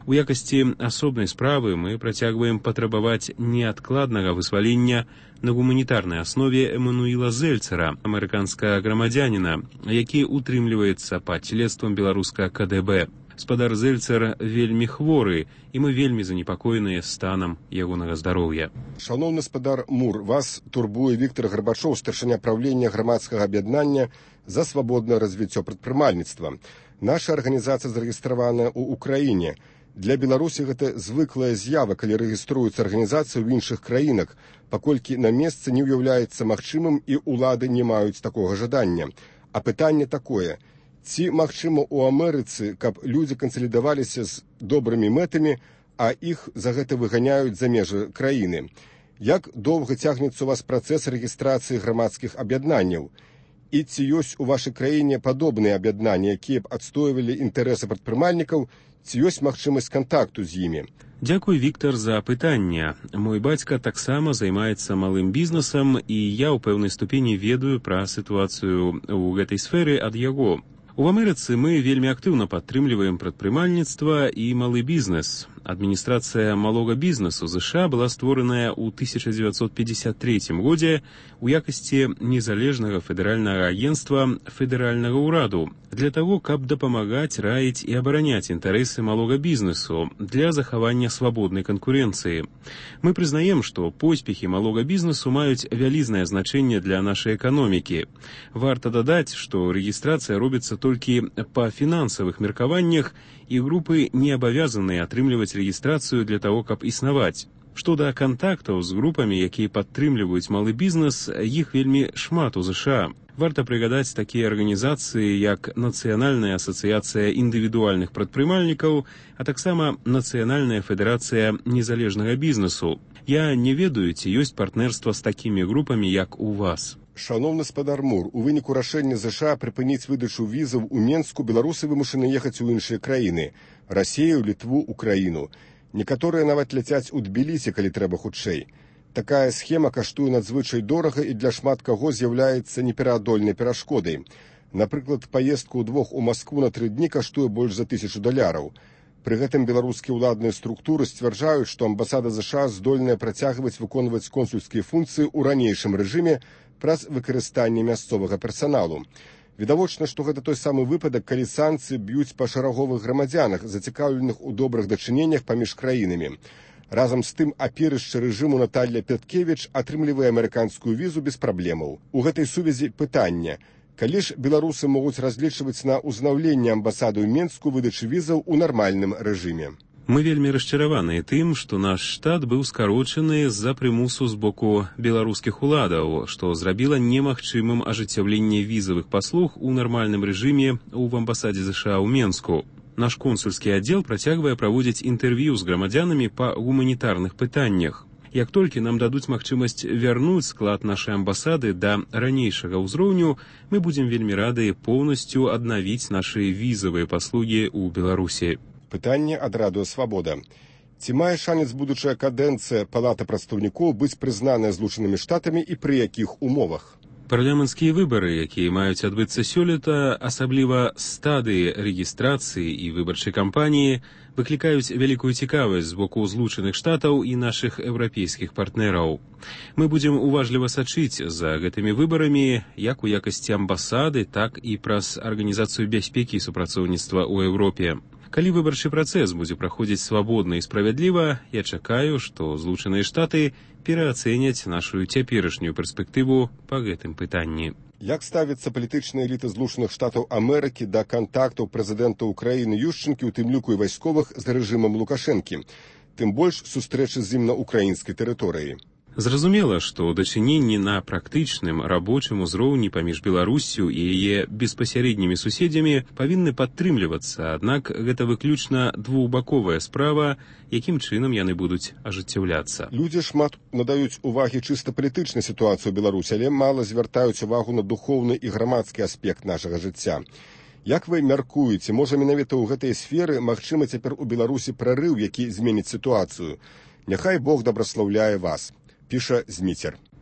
У якасці асобнай справы мы працягваем патрабаваць неадкладнага вызвалення на гуманітарнай аснове Эммануіла Зельцера, амерыканскага грамадзяніна, які утрымліваецца пад следствам беларускага ка дэ бэ. Спадар Зельцер вельмі хворы, і мы вельмі занепакоеныя станам ягонага здароўя. Шановны спадар Мур, вас турбуе Віктор Гарбачоў, старшыня правлення грамадскага аб'яднання за свабоднае развіццё прадпрымальніцтва. Наша арганізацыя зарэгістраваная ў Украіне. Для Беларусі гэта звыклая з'ява, калі рэгіструюцца арганізацыі ў іншых краінах, паколькі на месцы не ўяўляецца магчымым і ўлады не маюць такога жадання. А пытанне такое: ці магчыма ў Амерыцы, каб людзі кансалідаваліся з добрымі мэтамі, а іх за гэта выганяюць за межы краіны? Як доўга цягнецца у вас працэс рэгістрацыі грамадскіх аб'яднанняў? І ці ёсць у вашай краіне падобныя аб'яднанні, якія б адстойвалі інтарэсы прадпрымальнікаў, ці ёсць магчымасць кантакту з імі? Дзякуй, Віктор, за пытанне. Мой бацька таксама займаецца малым бізнесам, і я ў пэўнай ступені ведаю пра сітуацыю ў гэтай сферы ад яго. У Амерыцы мы вельмі актыўна падтрымліваем прадпрымальніцтва і малы бізнес. Адміністрацыя малога бізнесу ЗША была створаная ў тысяча дзевяцьсот пятьдесят третьем годзе у якасці незалежнага федэральнага агенцтва федэральнага ўраду для таго, каб дапамагаць, раіць і абараняць інтарэсы малога бізнесу для захавання свабоднай канкурэнцыі. Мы прызнаем, што поспехі малога бізнесу маюць вялізнае значэнне для нашай эканомікі. Варта дадаць, што рэгістрацыя робіцца толькі па фінансавых меркаваннях, і групы не абавязаныя атрымліваць рэгістрацыю для таго, каб існаваць. Што да кантактаў з групамі, якія падтрымліваюць малы бізнес, іх вельмі шмат у ЗША. Варта прыгадаць такія арганізацыі, як Нацыянальная асацыяцыя індывідуальных прадпрымальнікаў, а таксама Нацыянальная федэрацыя незалежнага бізнесу. Я не ведаю, ці ёсць партнерства з такімі групамі, як у вас. Шановны спадар Мур, у выніку рашэння ЗША прыпыніць выдачу візаў у Менску беларусы вымушаны ехаць у іншыя краіны – Расію, Літву, Украіну. Некаторыя нават ляцяць у Тбілісі, калі трэба хутчэй. Такая схема каштуе надзвычай дорага і для шмат каго з'яўляецца непераадольнай перашкодай. Напрыклад, паездка ўдвох у Маскву на тры дні каштуе больш за тысячу даляраў. Пры гэтым беларускія ўладныя структуры сцвярджаюць, што амбасада ЗША здольная працягваць выконваць консульскія функцыі ў ранейшым рэжыме праз выкарыстанне мясцовага персаналу. Відавочна, што гэта той самы выпадак, калі санкцыі б'юць па шараговых грамадзянах, зацікаўленых у добрых дачыненнях паміж краінамі. Разам з тым, апірышча рэжыму Наталья Пяткевіч атрымлівае амерыканскую візу без праблемаў. У гэтай сувязі пытанне: калі ж беларусы могуць разлічваць на ўзнаўленне амбасады ў Менску выдачы візаў у нармальным рэжыме? Мы вельмі расчараваныя тым, што наш штат быў скарочаны з-за прымусу з боку беларускіх уладаў, што зрабіла немагчымым ажыццяўленне візавых паслуг у нармальным рэжыме ў амбасадзе ЗША ў Менску. Наш консульскі аддзел працягвае праводзіць інтэрв'ю з грамадзянамі па гуманітарных пытаннях. Як толькі нам дадуць магчымасць вярнуць склад нашай амбасады да ранейшага ўзроўню, мы будзем вельмі рады поўнасцю аднавіць нашы візавыя паслугі ў Беларусі. Пытанне ад радыё «Свабода». Ці мае шанец будучая кадэнцыя Палата прадстаўнікоў быць прызнаная Злучанымі Штатамі і пры якіх умовах? Парламенцкія выбары, якія маюць адбыцца сёлета, асабліва стадыі рэгістрацыі і выбарчай кампаніі, выклікаюць вялікую цікавасць з боку Злучаных Штатаў і нашых еўрапейскіх партнераў. Мы будзем уважліва сачыць за гэтымі выбарамі як у якасці амбасады, так і праз Арганізацыю бяспекі і супрацоўніцтва ў Еўропе. Калі выбарчы працэс будзе праходзіць свабодна і справядліва, я чакаю, што Злучаныя Штаты пераацэняць нашу цяперашнюю перспектыву па гэтым пытанні. Як ставіцца палітычная эліта Злучаных Штатаў Амерыкі да кантактаў прэзідэнта Украіны Юшчэнкі, у тым ліку і вайсковых, з рэжымам Лукашэнкі, тым больш сустрэчы з ім на украінскай тэрыторыі? Зразумела, што дачыненні на практычным рабочым узроўні паміж Беларуссю і яе беспасярэднімі суседзямі павінны падтрымлівацца, аднак гэта выключна двухбаковая справа, якім чынам яны будуць ажыццяўляцца. Людзі шмат надаюць увагі чыста палітычнай сітуацыі ў Беларусі, але мала звяртаюць увагу на духоўны і грамадскі аспект нашага жыцця. Як вы мяркуеце, можа менавіта ў гэтай сферы магчыма цяпер у Беларусі прарыў, які зменіць сітуацыю? Няхай Бог дабраслаўляе вас. Піша Зміцер.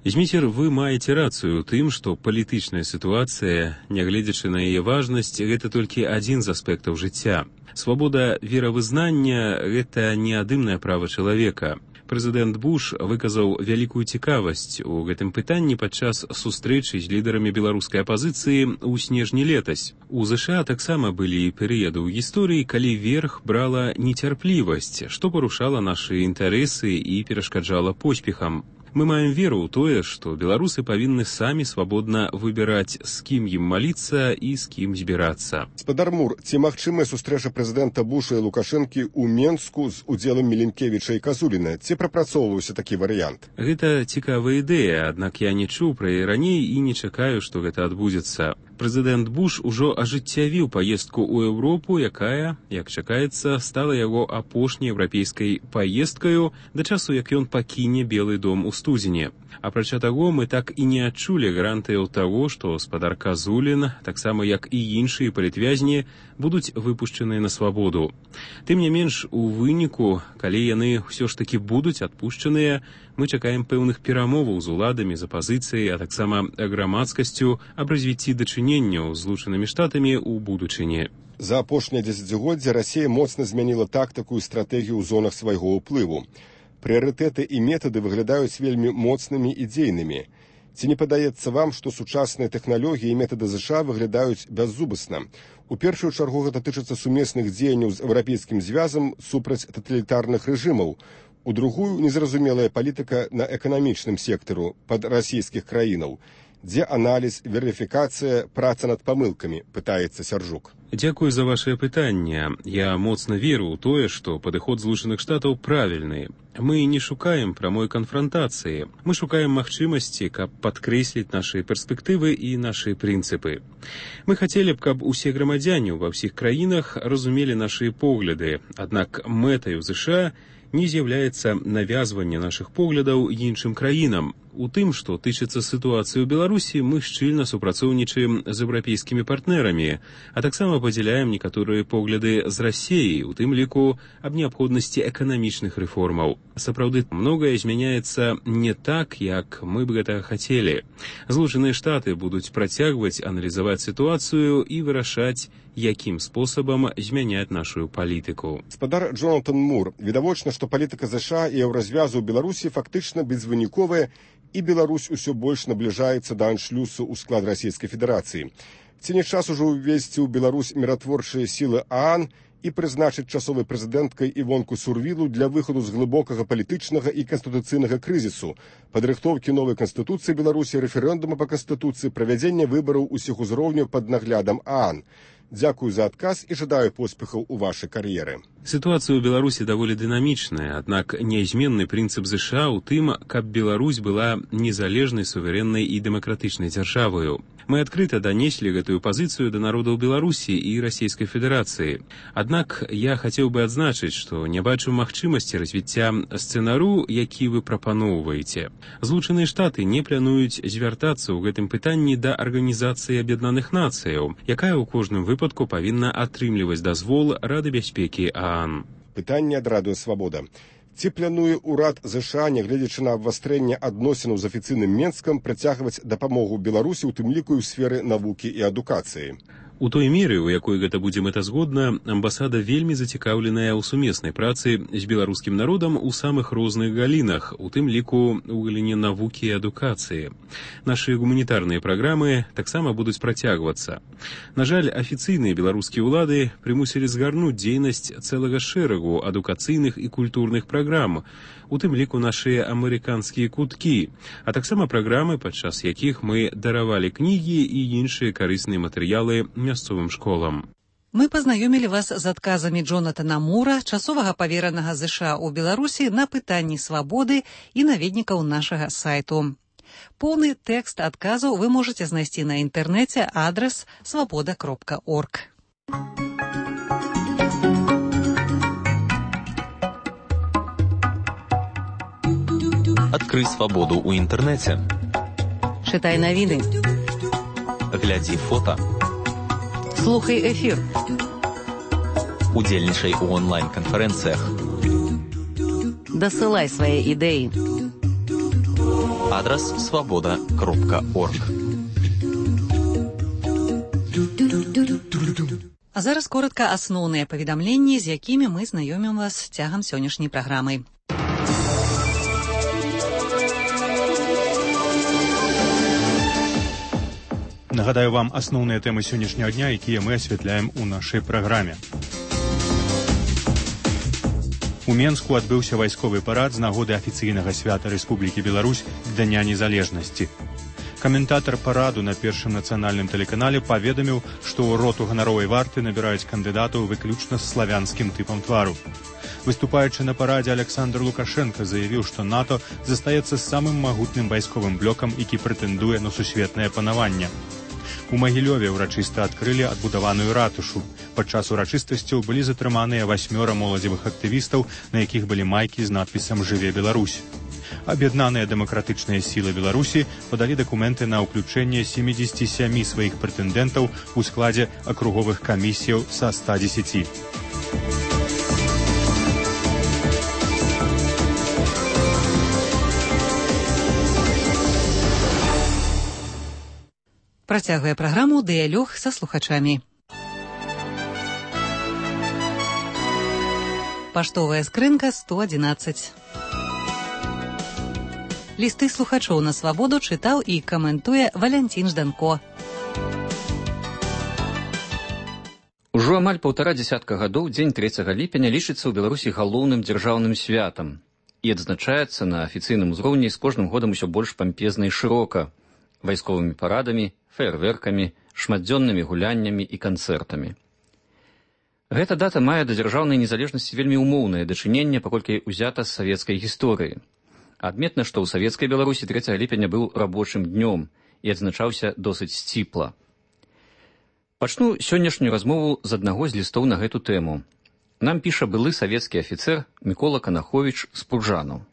Зміцер, вы маеце рацыю ў тым, што палітычная сітуацыя, нягледзячы на яе важнасць, гэта толькі адзін з аспектаў жыцця. Свабода веравызнання – гэта неадымнае права чалавека. Прэзідэнт Буш выказаў вялікую цікавасць у гэтым пытанні падчас сустрэчы з лідарамі беларускай апазіцыі ў снежні летась. У ЗША таксама былі перыяды ў гісторыі, калі верх брала нецярплівасць, што парушала нашы інтарэсы і перашкаджала поспехам. Мы маем веру ў тое, што беларусы павінны самі свабодна выбіраць, з кім ім маліцца і з кім збірацца. Спадар Мур, ці магчымая сустрэча прэзідэнта Буша і Лукашэнкі ў Менску з удзелам Міленкевіча і Казуліна? Ці прапрацоўваўся такі варыянт? Гэта цікавая ідэя, аднак я не чуў пра яе раней і не чакаю, што гэта адбудзецца. Прэзідэнт Буш ужо ажыццявіў паездку ў Еўропу, якая, як чакаецца, стала яго апошняй еўрапейскай паездкаю да часу, як ён пакіне Белы дом у студзені. Апрача таго, мы так і не адчулі гарантыяў таго, што спадар Казулін, таксама як і іншыя палітвязні, будуць выпушчаныя на свабоду. Тым не менш, у выніку, калі яны ўсё ж такі будуць адпушчаныя, мы чакаем пэўных перамоваў з уладамі, з апазіцыяй, а таксама грамадскасцю аб развіцці дачыненняў з Злучанымі Штатамі ў будучыні. За апошняе дзесяцігоддзе Расія моцна змяніла тактыку і стратэгію ў зонах свайго ўплыву. Прыярытэты і метады выглядаюць вельмі моцнымі і дзейнымі. Ці не падаецца вам, што сучасныя тэхналогіі і метады ЗША выглядаюць бяззубасна? У першую чаргу гэта тычыцца сумесных дзеянняў з еўрапейскім звязам супраць таталітарных рэжымаў. У другую незразумелая палітыка на эканамічным сектару пад расійскіх краінаў. Дзе аналіз, верыфікацыя, праца над памылкамі, пытаецца Сяржук. Дзякую за вашее пытанне. Я моцна веру ў тое, што падыход Злучаных Штатаў правільны. Мы не шукаем прамой канфрантацыі. Мы шукаем магчымасці, каб падкрэсліць нашы перспектывы і нашы прынцыпы. Мы хацелі б, каб усе грамадзяне ва ўсіх краінах разумелі нашы погляды, аднак мэтаю ЗША не з'яўляецца навязванне нашых поглядаў іншым краінам. У тым, што тычыцца сітуацыі ў Беларусі, мы шчыльна супрацоўнічаем з еўрапейскімі партнерамі, а таксама падзяляем некаторыя погляды з Расіяй, у тым ліку аб неабходнасці эканамічных рэформаў. Сапраўды, многае змяняецца не так, як мы б гэтага хацелі. Злучаныя Штаты будуць працягваць аналізаваць сітуацыю і вырашаць, якім спосабам змяняць нашу палітыку. Спадар Джонатан Мур, відавочна, што палітыка ЗША і еўразвязу ў Беларусі фактычна безвыніковая, і Беларусь усё больш набліжаецца да аншлюсу ў склад Расійскай Федэрацыі. Ці не час ужо ўвесці ў Беларусь міратворчыя сілы ААН і прызначыць часовай прэзідэнткай Івонку Сурвілу для выхаду з глыбокага палітычнага і канстытуцыйнага крызісу, падрыхтоўкі новай канстытуцыі Беларусі, рэферэндума па канстытуцыі, правядзення выбараў усіх узроўняў пад наглядам ААН. Дзякую за адказ і жадаю поспехаў у вашай кар'еры. Сітуацыя ў Беларусі даволі дынамічная, аднак нязменны прынцып ЗША ў тым, каб Беларусь была незалежнай, суверэннай і дэмакратычнай дзяржаваю. Мы адкрыта данеслі гэтую пазіцыю да народаў Беларусі і Расійскай Федэрацыі. Аднак я хацеў бы адзначыць, што не бачу магчымасці развіцця сцэнару, які вы прапаноўваеце. Злучаныя Штаты не плануюць звяртацца ў гэтым пытанні да Арганізацыі Аб'яднаных Нацыяў, якая ў кожным выпадку павінна атрымліваць дазвол Рады бяспекі ААН. Пытанне ад Радыё Свабода. Ці плануе ўрад ЗША, нягледзячы на абвастрэнне адносінаў з афіцыйным Менскам, працягваць дапамогу Беларусі, у тым ліку і ў сферы навукі і адукацыі? У той меры, у якой гэта будзе мэтазгодна, амбасада вельмі зацікаўленая ў сумеснай працы з беларускім народам у самых розных галінах, у тым ліку ў галіне навукі і адукацыі. Нашы гуманітарныя праграмы таксама будуць працягвацца. На жаль, афіцыйныя беларускія ўлады прымусілі згарнуць дзейнасць цэлага шэрагу адукацыйных і культурных праграм, у тым ліку нашыя амерыканскія куткі, а таксама праграмы, падчас якіх мы даравалі кнігі і іншыя карысныя матэрыялы мясцовым школам. Мы пазнаёмілі вас з адказамі Джонатана Мура, часовага паверанага ЗША ў Беларусі, на пытанні свабоды і наведнікаў нашага сайту. Поўны тэкст адказаў вы можаце знайсці на інтэрнэце, адрас свабода кропка орг. Адкрый свабоду ў інтэрнэце. Чытай навіны. Глядзі фота. Слухай эфір. Удзельнічай у онлайн-канферэнцыях. Дасылай свае ідэі. Адрас свабода кропка орг. А зараз коротка асноўныя паведамленні, з якімі мы знаёмім вас цягам сённяшняй праграмы. Нагадаю вам асноўныя тэмы сённяшняга дня, якія мы асвятляем у нашай праграме. У Менску адбыўся вайсковы парад з нагоды афіцыйнага свята Рэспублікі Беларусь Дня незалежнасці. Каментатар параду на першым нацыянальным тэлеканале паведаміў, што ў роту ганаровай варты набіраюць кандыдатаў выключна з славянскім тыпам твару. Выступаючы на парадзе, Александр Лукашенко заявіў, што НАТО застаецца самым магутным вайсковым блокам, які прэтэндуе на сусветнае панаванне. У Магілёве ўрачыста адкрылі адбудаваную ратушу. Падчас урачыстасцяў былі затрыманыя васьмёра моладзевых актывістаў, на якіх былі майкі з надпісам «Жыве Беларусь». Аб'яднаныя дэмакратычныя сілы Беларусі падалі дакументы на ўключэнне семдзесят сем сваіх прэтэндэнтаў у складзе акруговых камісіяў са ста дзесяці. Працягвае праграму «Дыялог са слухачамі». Паштовая скрынка сто адзінаццаць. Лісты слухачоў на свабоду чытаў і каментуе Валянцін Жданко. Ужо амаль паўтара дзясятка гадоў дзень трэцяга ліпеня лічыцца ў Беларусі галоўным дзяржаўным святам і адзначаецца на афіцыйным узроўні з кожным годам усё больш пампезна і шырока, вайсковымі парадамі, феерверкамі, шматдзённымі гуляннямі і канцэртамі. Гэта дата мае да дзяржаўнай незалежнасці вельмі умоўнае дачыненне, паколькі ўзята з савецкай гісторыі. Адметна, што ў савецкай Беларусі трэцяга ліпеня быў рабочым днём і адзначаўся досыць сціпла. Пачну сённяшнюю размову з аднаго з лістоў на гэту тэму. Нам піша былы савецкі афіцэр Мікола Канаховіч з Пружану.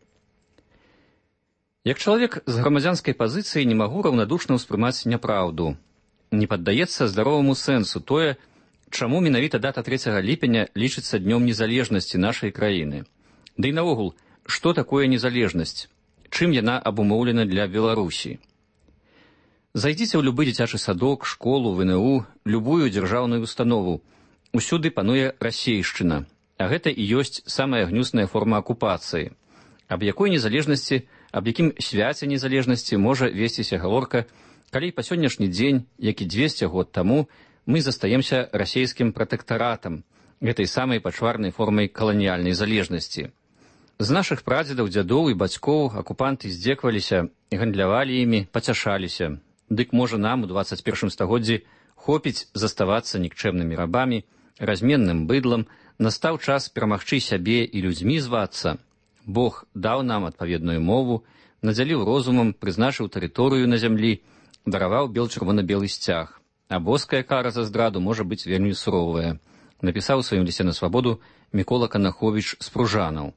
Як чалавек з грамадзянскай пазіцыі не магу раўнадушна ўспрымаць няпраўду. Не паддаецца здароваму сэнсу тое, чаму менавіта дата трэцяга ліпеня лічыцца днём незалежнасці нашай краіны. Ды і наогул, што такое незалежнасць? Чым яна абумоўлена для Беларусі? Зайдзіце ў любы дзіцячы садок, школу, вэ эн у, любую дзяржаўную установу. Усюды пануе расейшчына, а гэта і ёсць самая гнюсная форма акупацыі. Аб якой незалежнасці, аб якім свяце незалежнасці можа весціся гаворка, калі па сённяшні дзень, як і дзвесце год таму, мы застаемся расейскім пратэктаратам, гэтай самай пачварнай формай каланіяльнай залежнасці. З нашых прадзедаў, дзядоў і бацькоў акупанты здзекваліся, гандлявалі імі, пацяшаліся. Дык можа нам у дваццаць першым стагоддзі хопіць заставацца нікчэмнымі рабамі, разменным быдлам, настаў час перамагчы сябе і людзьмі звацца. Бог даў нам адпаведную мову, надзяліў розумам, прызначыў тэрыторыю на зямлі, дараваў бел-чырвона-белы сцяг. А боская кара за здраду можа быць вельмі суровая, напісаў у сваім лісце на свабоду Мікола Канаховіч з Пружанаў.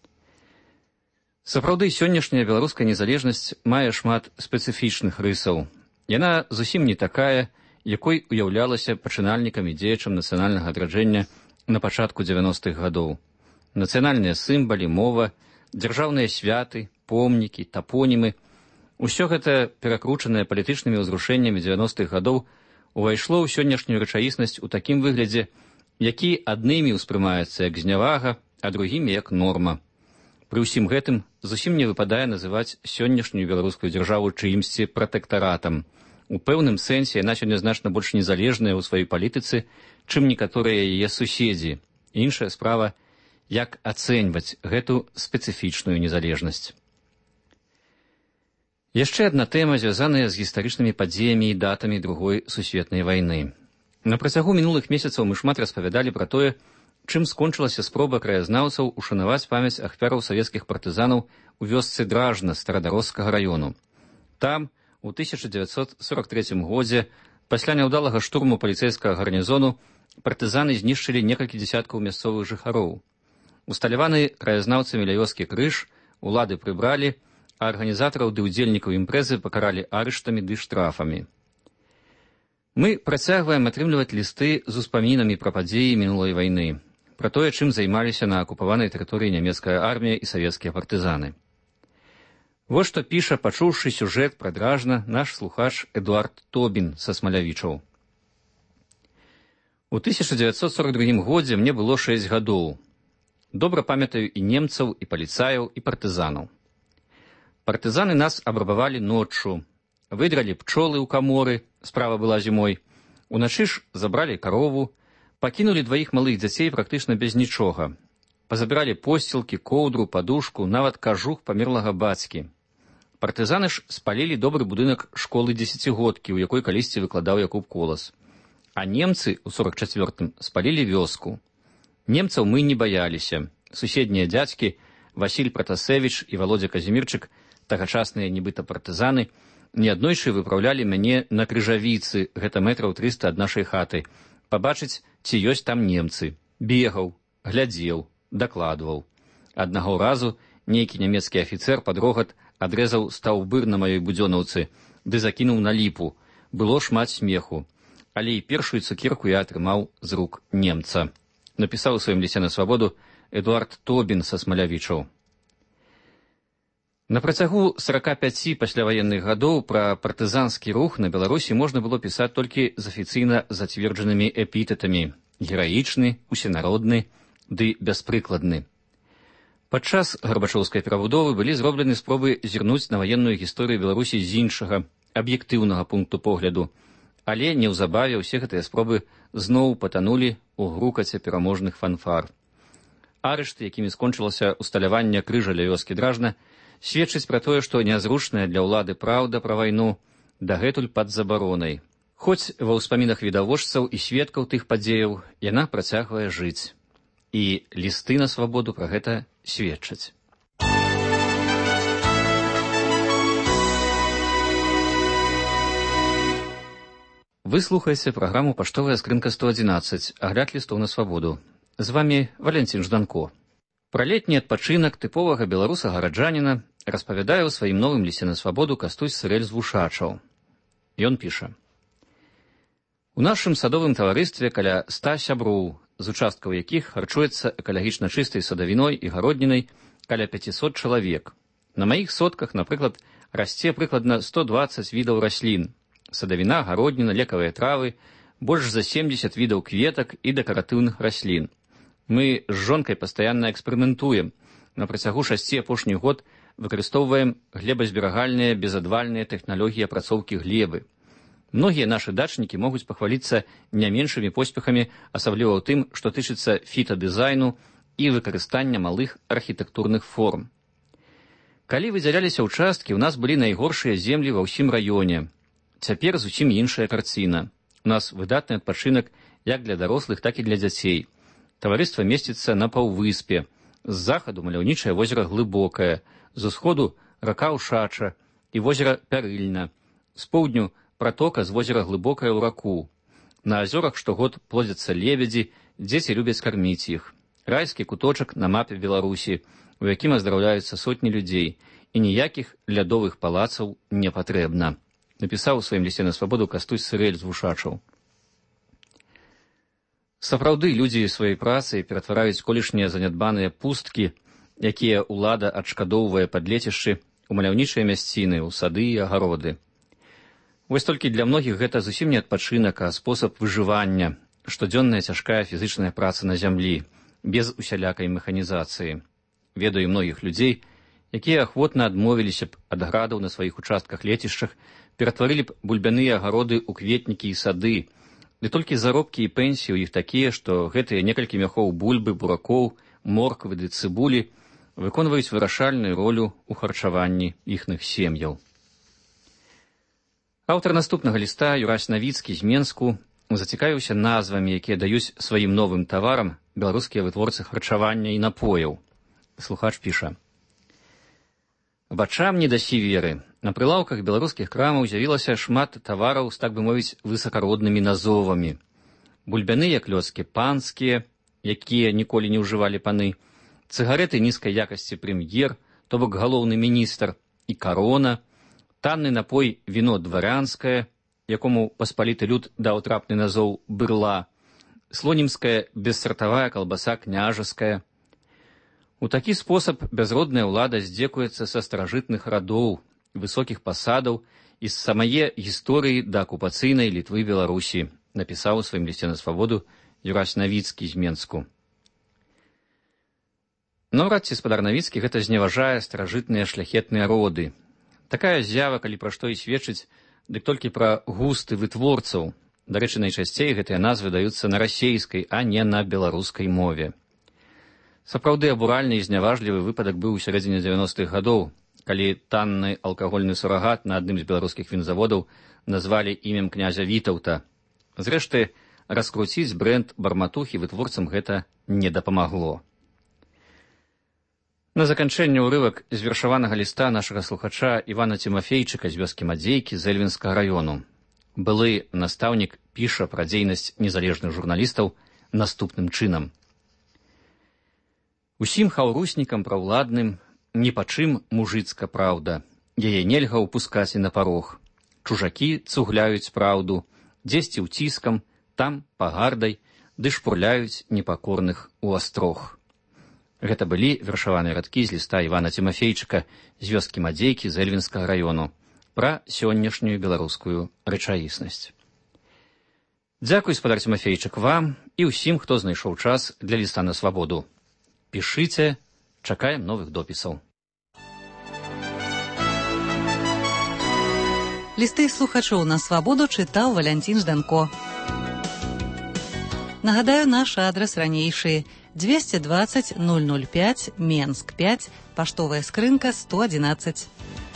Сапраўды, сённяшняя беларуская незалежнасць мае шмат спецыфічных рысаў. Яна зусім не такая, якой уяўлялася пачынальнікам і дзеячам нацыянальнага адраджэння на пачатку дзевяностых гадоў. Нацыянальныя сімвалы, мова, дзяржаўныя святы, помнікі, тапонімы – усё гэта, перакручанае палітычнымі ўзрушэннямі дзевяностых гадоў, увайшло ў сённяшнюю рэчаіснасць у такім выглядзе, які аднымі ўспрымаецца як знявага, а другімі як норма. Пры ўсім гэтым зусім не выпадае называць сённяшнюю беларускую дзяржаву чыімсьці пратэктаратам. У пэўным сэнсе яна сёння значна больш незалежная ў сваёй палітыцы, чым некаторыя яе суседзі. Іншая справа, як ацэньваць гэту спецыфічную незалежнасць. Яшчэ адна тэма, звязаная з гістарычнымі падзеямі і датамі другой сусветнай вайны. На працягу мінулых месяцаў мы шмат распавядалі пра тое, чым скончылася спроба краязнаўцаў ушанаваць памяць ахвяраў савецкіх партызанаў у вёсцы Дражна Старадарожскага раёну. Там, у тысяча дзевяцьсот сорок трэцім годзе, пасля няўдалага штурму паліцэйскага гарнізону, партызаны знішчылі некалькі дзясяткаў мясцовых жыхароў. Усталяваны краязнаўцамі ля вёскі крыж улады прыбралі, а арганізатараў ды ўдзельнікаў імпрэзы пакаралі арыштамі ды штрафамі. Мы працягваем атрымліваць лісты з успамінамі пра падзеі мінулай вайны, пра тое, чым займаліся на акупаванай тэрыторыі нямецкая армія і савецкія партызаны. Вот што піша, пачуўшы сюжэт прадражна, наш слухач Эдуард Тобін са Смалявічаў. У тысяча дзевяцьсот сорок другім годзе мне было шэсць гадоў. Добра памятаю і немцаў, і паліцаяў, і партызанаў. Партызаны нас абрабавалі ноччу. Выдралі пчолы ў каморы, справа была зімой. Уначы ж забралі карову, пакінулі дваіх малых дзяцей практычна без нічога. Пазабіралі посцілкі, коўдру, падушку, нават кажух памерлага бацькі. Партызаны ж спалілі добры будынак школы дзесяцігодкі, у якой калісьці выкладаў Якуб Колас. А немцы ў сорак чацвёртым спалілі вёску. Немцаў мы не баяліся. Суседнія дзядзькі, Васіль Пратасевіч і Володя Казімірчык, тагачасныя нібыта партызаны, неаднойчы выпраўлялі мяне на крыжавіцы, гэта метраў трыста ад нашай хаты, пабачыць, ці ёсць там немцы. Бегаў, глядзеў, дакладваў. Аднаго разу нейкі нямецкі афіцэр пад рогат адрэзаў стаўбыр на маёй будзёнаўцы, ды закінуў на ліпу. Было шмат смеху. Але і першую цукерку я атрымаў з рук немца. Напісаў у сваім лісце на свабоду Эдуард Тобін са Смалявічаў. На працягу сарака пяці пасляваенных гадоў пра партызанскі рух на Беларусі можна было пісаць толькі з афіцыйна зацверджанымі эпітэтамі: гераічны, усенародны ды бяспрыкладны. Падчас гарбачоўскай перабудовы былі зроблены спробы зірнуць на ваенную гісторыю Беларусі з іншага, аб'ектыўнага пункту погляду, але неўзабаве ўсе гэтыя спробы зноў патанулі ў грукаце пераможных фанфар. Арышты, якімі скончылася усталяванне крыжа ля вёскі Дражна, сведчыць пра тое, што нязручная для ўлады праўда пра вайну дагэтуль пад забаронай. Хоць ва ўспамінах відавочцаў і сведкаў тых падзеяў яна працягвае жыць. І лісты на свабоду пра гэта сведчаць. Вы слухаеце праграму «Паштовая скрынка сто адзінаццаць», агляд лістоў на свабоду. З вамі Валянцін Жданко. Пра летні адпачынак тыповага беларуса-гараджаніна распавядае ў сваім новым лісце на свабоду Кастусь Сырэль з Вушачаў. Ён піша: У нашым садовым таварыстве каля ста сяброў, з участкаў якіх харчуецца экалагічна чыстай садавіной і гароднінай каля пяцісот чалавек. На маіх сотках, напрыклад, расце прыкладна сто дваццаць відаў раслін. Садавіна, гародніна, лекавыя травы, больш за семдзесят відаў кветак і дэкаратыўных раслін. Мы з жонкай пастаянна эксперыментуем. На працягу шасці апошніх год выкарыстоўваем глебазберагальныя безадвальныя тэхналогіі апрацоўкі глебы. Многія нашы дачнікі могуць пахваліцца не меншымі поспехамі, асабліва ў тым, што тычыцца фітадызайну і выкарыстання малых архітэктурных форм. Калі выдзяляліся ўчасткі, у нас былі найгоршыя землі ва ўсім раёне. Цяпер зусім іншая карціна. У нас выдатны адпачынак як для дарослых, так і для дзяцей. Таварыства месціцца на паўвыспе. З захаду маляўнічае возера Глыбокае, з усходу рака Ушача і возера Пярыльна. З поўдню пратока з возера Глыбокае ў раку. На азёрах штогод плодзяцца лебедзі, дзеці любяць карміць іх. Райскі куточак на мапе Беларусі, у якім аздараўляюцца сотні людзей, і ніякіх лядовых палацаў не патрэбна. Напісаў у сваім лісце на свабоду Кастусь Сырэль з Вушачаў. Сапраўды, людзі сваёй працай ператвараюць колішнія занядбаныя пусткі, якія ўлада адшкадоўвае пад лецішчы, у маляўнічыя мясціны, у сады і агароды. Вось толькі для многіх гэта зусім не адпачынак, а спосаб выжывання, штодзённая цяжкая фізычная праца на зямлі, без усялякай механізацыі. Ведаю многіх людзей, якія ахвотна адмовіліся б ад градаў на сваіх участках лецішчах, ператварылі б бульбяныя агароды ў кветнікі і сады, ды толькі заробкі і пенсіі ў іх такія, што гэтыя некалькі мяхоў бульбы, буракоў, морквы ды цыбулі выконваюць вырашальную ролю ў харчаванні іхных сем'яў. Аўтар наступнага ліста, Юрась Навіцкі з Менску, зацікавіўся назвамі, якія даюць сваім новым таварам беларускія вытворцы харчавання і напояў. Слухач піша: Вачам не дасі веры. На прылаўках беларускіх крамаў з'явілася шмат тавараў з, так бы мовіць, высакароднымі назовамі. Бульбяныя клёцкі панскія, якія ніколі не ўжывалі паны, цыгареты нізкай якасці прэм'ер, то бок галоўны міністр, і карона, танны напой віно дварянскае, якому паспаліты люд даў трапны назоў бырла, слонімская бессартавая калбаса княжаская. У такі спосаб бязродная ўлада здзекуецца са старажытных радоў, высокіх пасадаў і з самае гісторыі да акупацыйнай Літвы Беларусі, напісаў у сваім лісце на свабоду Юрась Навіцкі з Менску. Наўрад ці спадар Навіцкі гэта зневажае старажытныя шляхетныя роды. Такая з'ява, калі пра што і сведчыць, дык толькі пра густы вытворцаў. Дарэчы, найчасцей гэтыя назвы даюцца на расейскай, а не на беларускай мове. Сапраўды абуральны і зняважлівы выпадак быў у сярэдзіне дзевяностых гадоў, калі танны алкагольны сурагат на адным з беларускіх вінзаводаў назвалі імем князя Вітаўта. Зрэшты, раскруціць брэнд барматухі вытворцам гэта не дапамагло. На заканчэнне ўрывак з вершаванага ліста нашага слухача Івана Цімафейчыка з вёскі Мадзейкі з Эльвінскага раёну. Былы настаўнік піша пра дзейнасць незалежных журналістаў наступным чынам. Усім хаўруснікам праўладным ні па чым мужыцка праўда. Яе нельга ўпускаць і на парог. Чужакі цугляюць праўду, дзесьці ўціскам, там пагардай, ды шпурляюць непакорных у астрог. Гэта былі вершаваныя радкі з ліста Івана Цімафейчыка з вёскі Мадзейкі з Эльвінскага раёну пра сённяшнюю беларускую рэчаіснасць. Дзякуй, спадар Цімафейчык, вам і ўсім, хто знайшоў час для ліста на свабоду. Пішыце, чакаем новых допісаў. Лісты слухачоў на свабоду чытаў Валянцін Жданко. Нагадаю, наш адрас ранейшы двести двадцать ноль ноль пять, Менск пять, паштовая скрынка сто одиннадцать.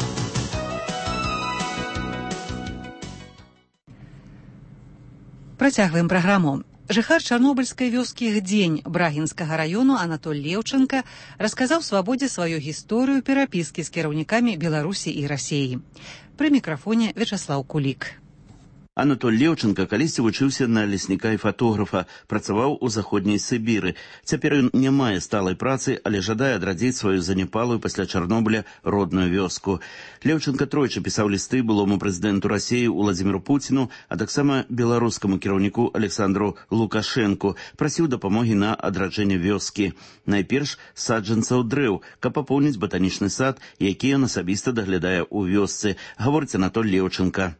Працягваем праграму. Жыхар чарнобыльскай вёскі Гдзень Брагінскага раёну Анатоль Леўченка расказаў свабодзе сваю гісторыю перапіскі з кіраўнікамі Беларусі і Расіі. Пры мікрафоне Вячаслаў Кулік. Анатоль Леўченка калісьці вучыўся на лесніка і фатографа, працаваў у заходняй Сібіры. Цяпер ён не мае сталай працы, але жадае адрадзіць сваю заняпалую пасля Чарнобыля родную вёску. Леўченка тройчы пісаў лісты былому прэзідэнту Расіі Уладзіміру Пуціну, а таксама беларускаму кіраўніку Александру Лукашэнку, прасіў дапамогі на адраджэнне вёскі. Найперш саджанцаў дрэў, каб папоўніць батанічны сад, які ён асабіста даглядае ў вёсцы, гаворыць Анатоль Леўченка.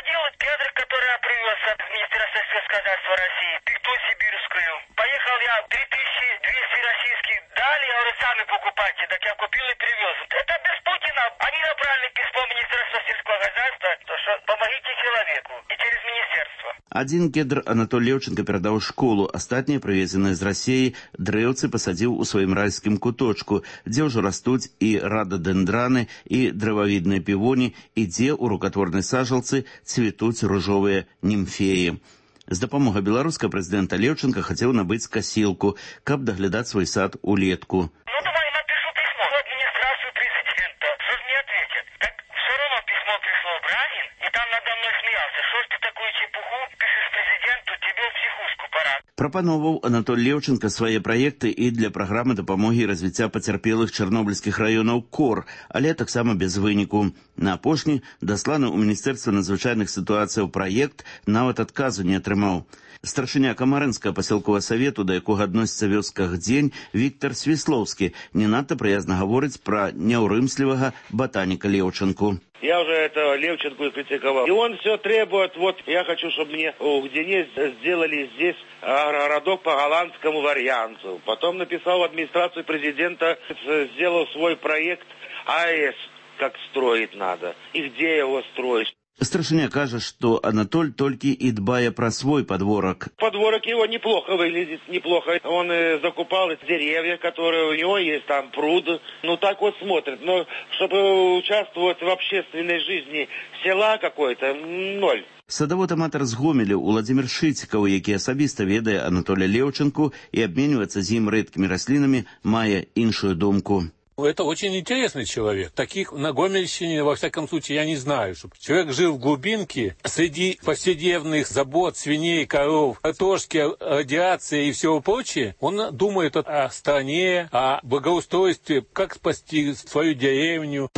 Поехал я три тысячи двести российских дали, я говорю, сами покупайте, так я купил и привез. Это без Путина. Они направили письмо Министерства сельского хозяйства, что помогите человеку и через министерство. Один кедр Анатоль Леўченка перадаў школу, астатнія прывезеныя з Расіі дрэўцы пасадзіў у сваім райскім куточку, дзе ўжо растуць і рададэндраны, і дрэвавідныя півоні, і дзе ў рукатворнай сажалцы цвітуць ружовыя німфеі. З дапамогай беларускага прэзідэнта Леўченка хацеў набыць касілку, каб даглядаць свой сад улетку. Ну, давай напишу письмо в администрацию президента. Что ж не ответит? Так все равно письмо пришло в Брагин, и там надо мной смеялся. Что ж ты такую чепуху пишешь президенту, тебе в психушку пора. Прапановаў Анатоль Леўченка свае праекты і для праграмы дапамогі і развіцця пацярпелых чарнобыльскіх раёнаў КОР, але таксама без выніку. На апошні дасланы ў Міністэрства надзвычайных сітуацыяў праект нават адказу не атрымаў. Старшыня Камарынскага пасялковага савету, да якога адносіцца вёска Гдзень, Віктор Свіслоўскі, не надта прыязна гаворыць пра няўрымслівага батаніка Леўченку. Я уже это Левченко критиковал. И он все требует, вот я хочу, чтобы мне в Гдене сделали здесь городок по голландскому варианту. Потом написал в администрацию президента, сделал свой проект АЭС, как строить надо и где его строить. Старшыня кажа, што Анатоль толькі і дбае пра свой подворок. Подворок его неплохо выглядит, неплохо. Он э, закупал деревья, которые у него есть, там пруд. Ну так вот смотрит. Но чтобы участвовать в общественной жизни села какой-то, ноль. Садавод-аматар з Гомеля Уладзімір Шыцікаў, які асабіста ведае Анатоля Леўченку і абменьваецца з ім рэдкімі раслінамі, мае іншую думку. Это очень интересный человек. Таких на Гомельщине, во всяком случае, я не знаю. Чтобы человек жил в глубинке, среди повседневных забот, свиней, коров, картошки, радиации и всего прочее. Он думает о стране, о благоустройстве, как спасти свою деревню.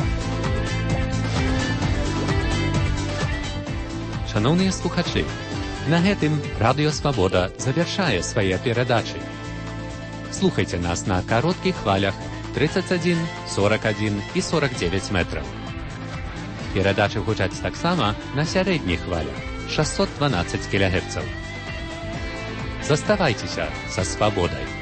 Шановні слухачі, на гэтым Радыё Свабода завяршае свае перадачы. Слухайте нас на коротких хвалях тридцать один, сорок один и сорок девять метров. Передача гучаць таксама на сярэдняй хвалі шестьсот двенадцать килогерцев. Заставайтеся со свободой.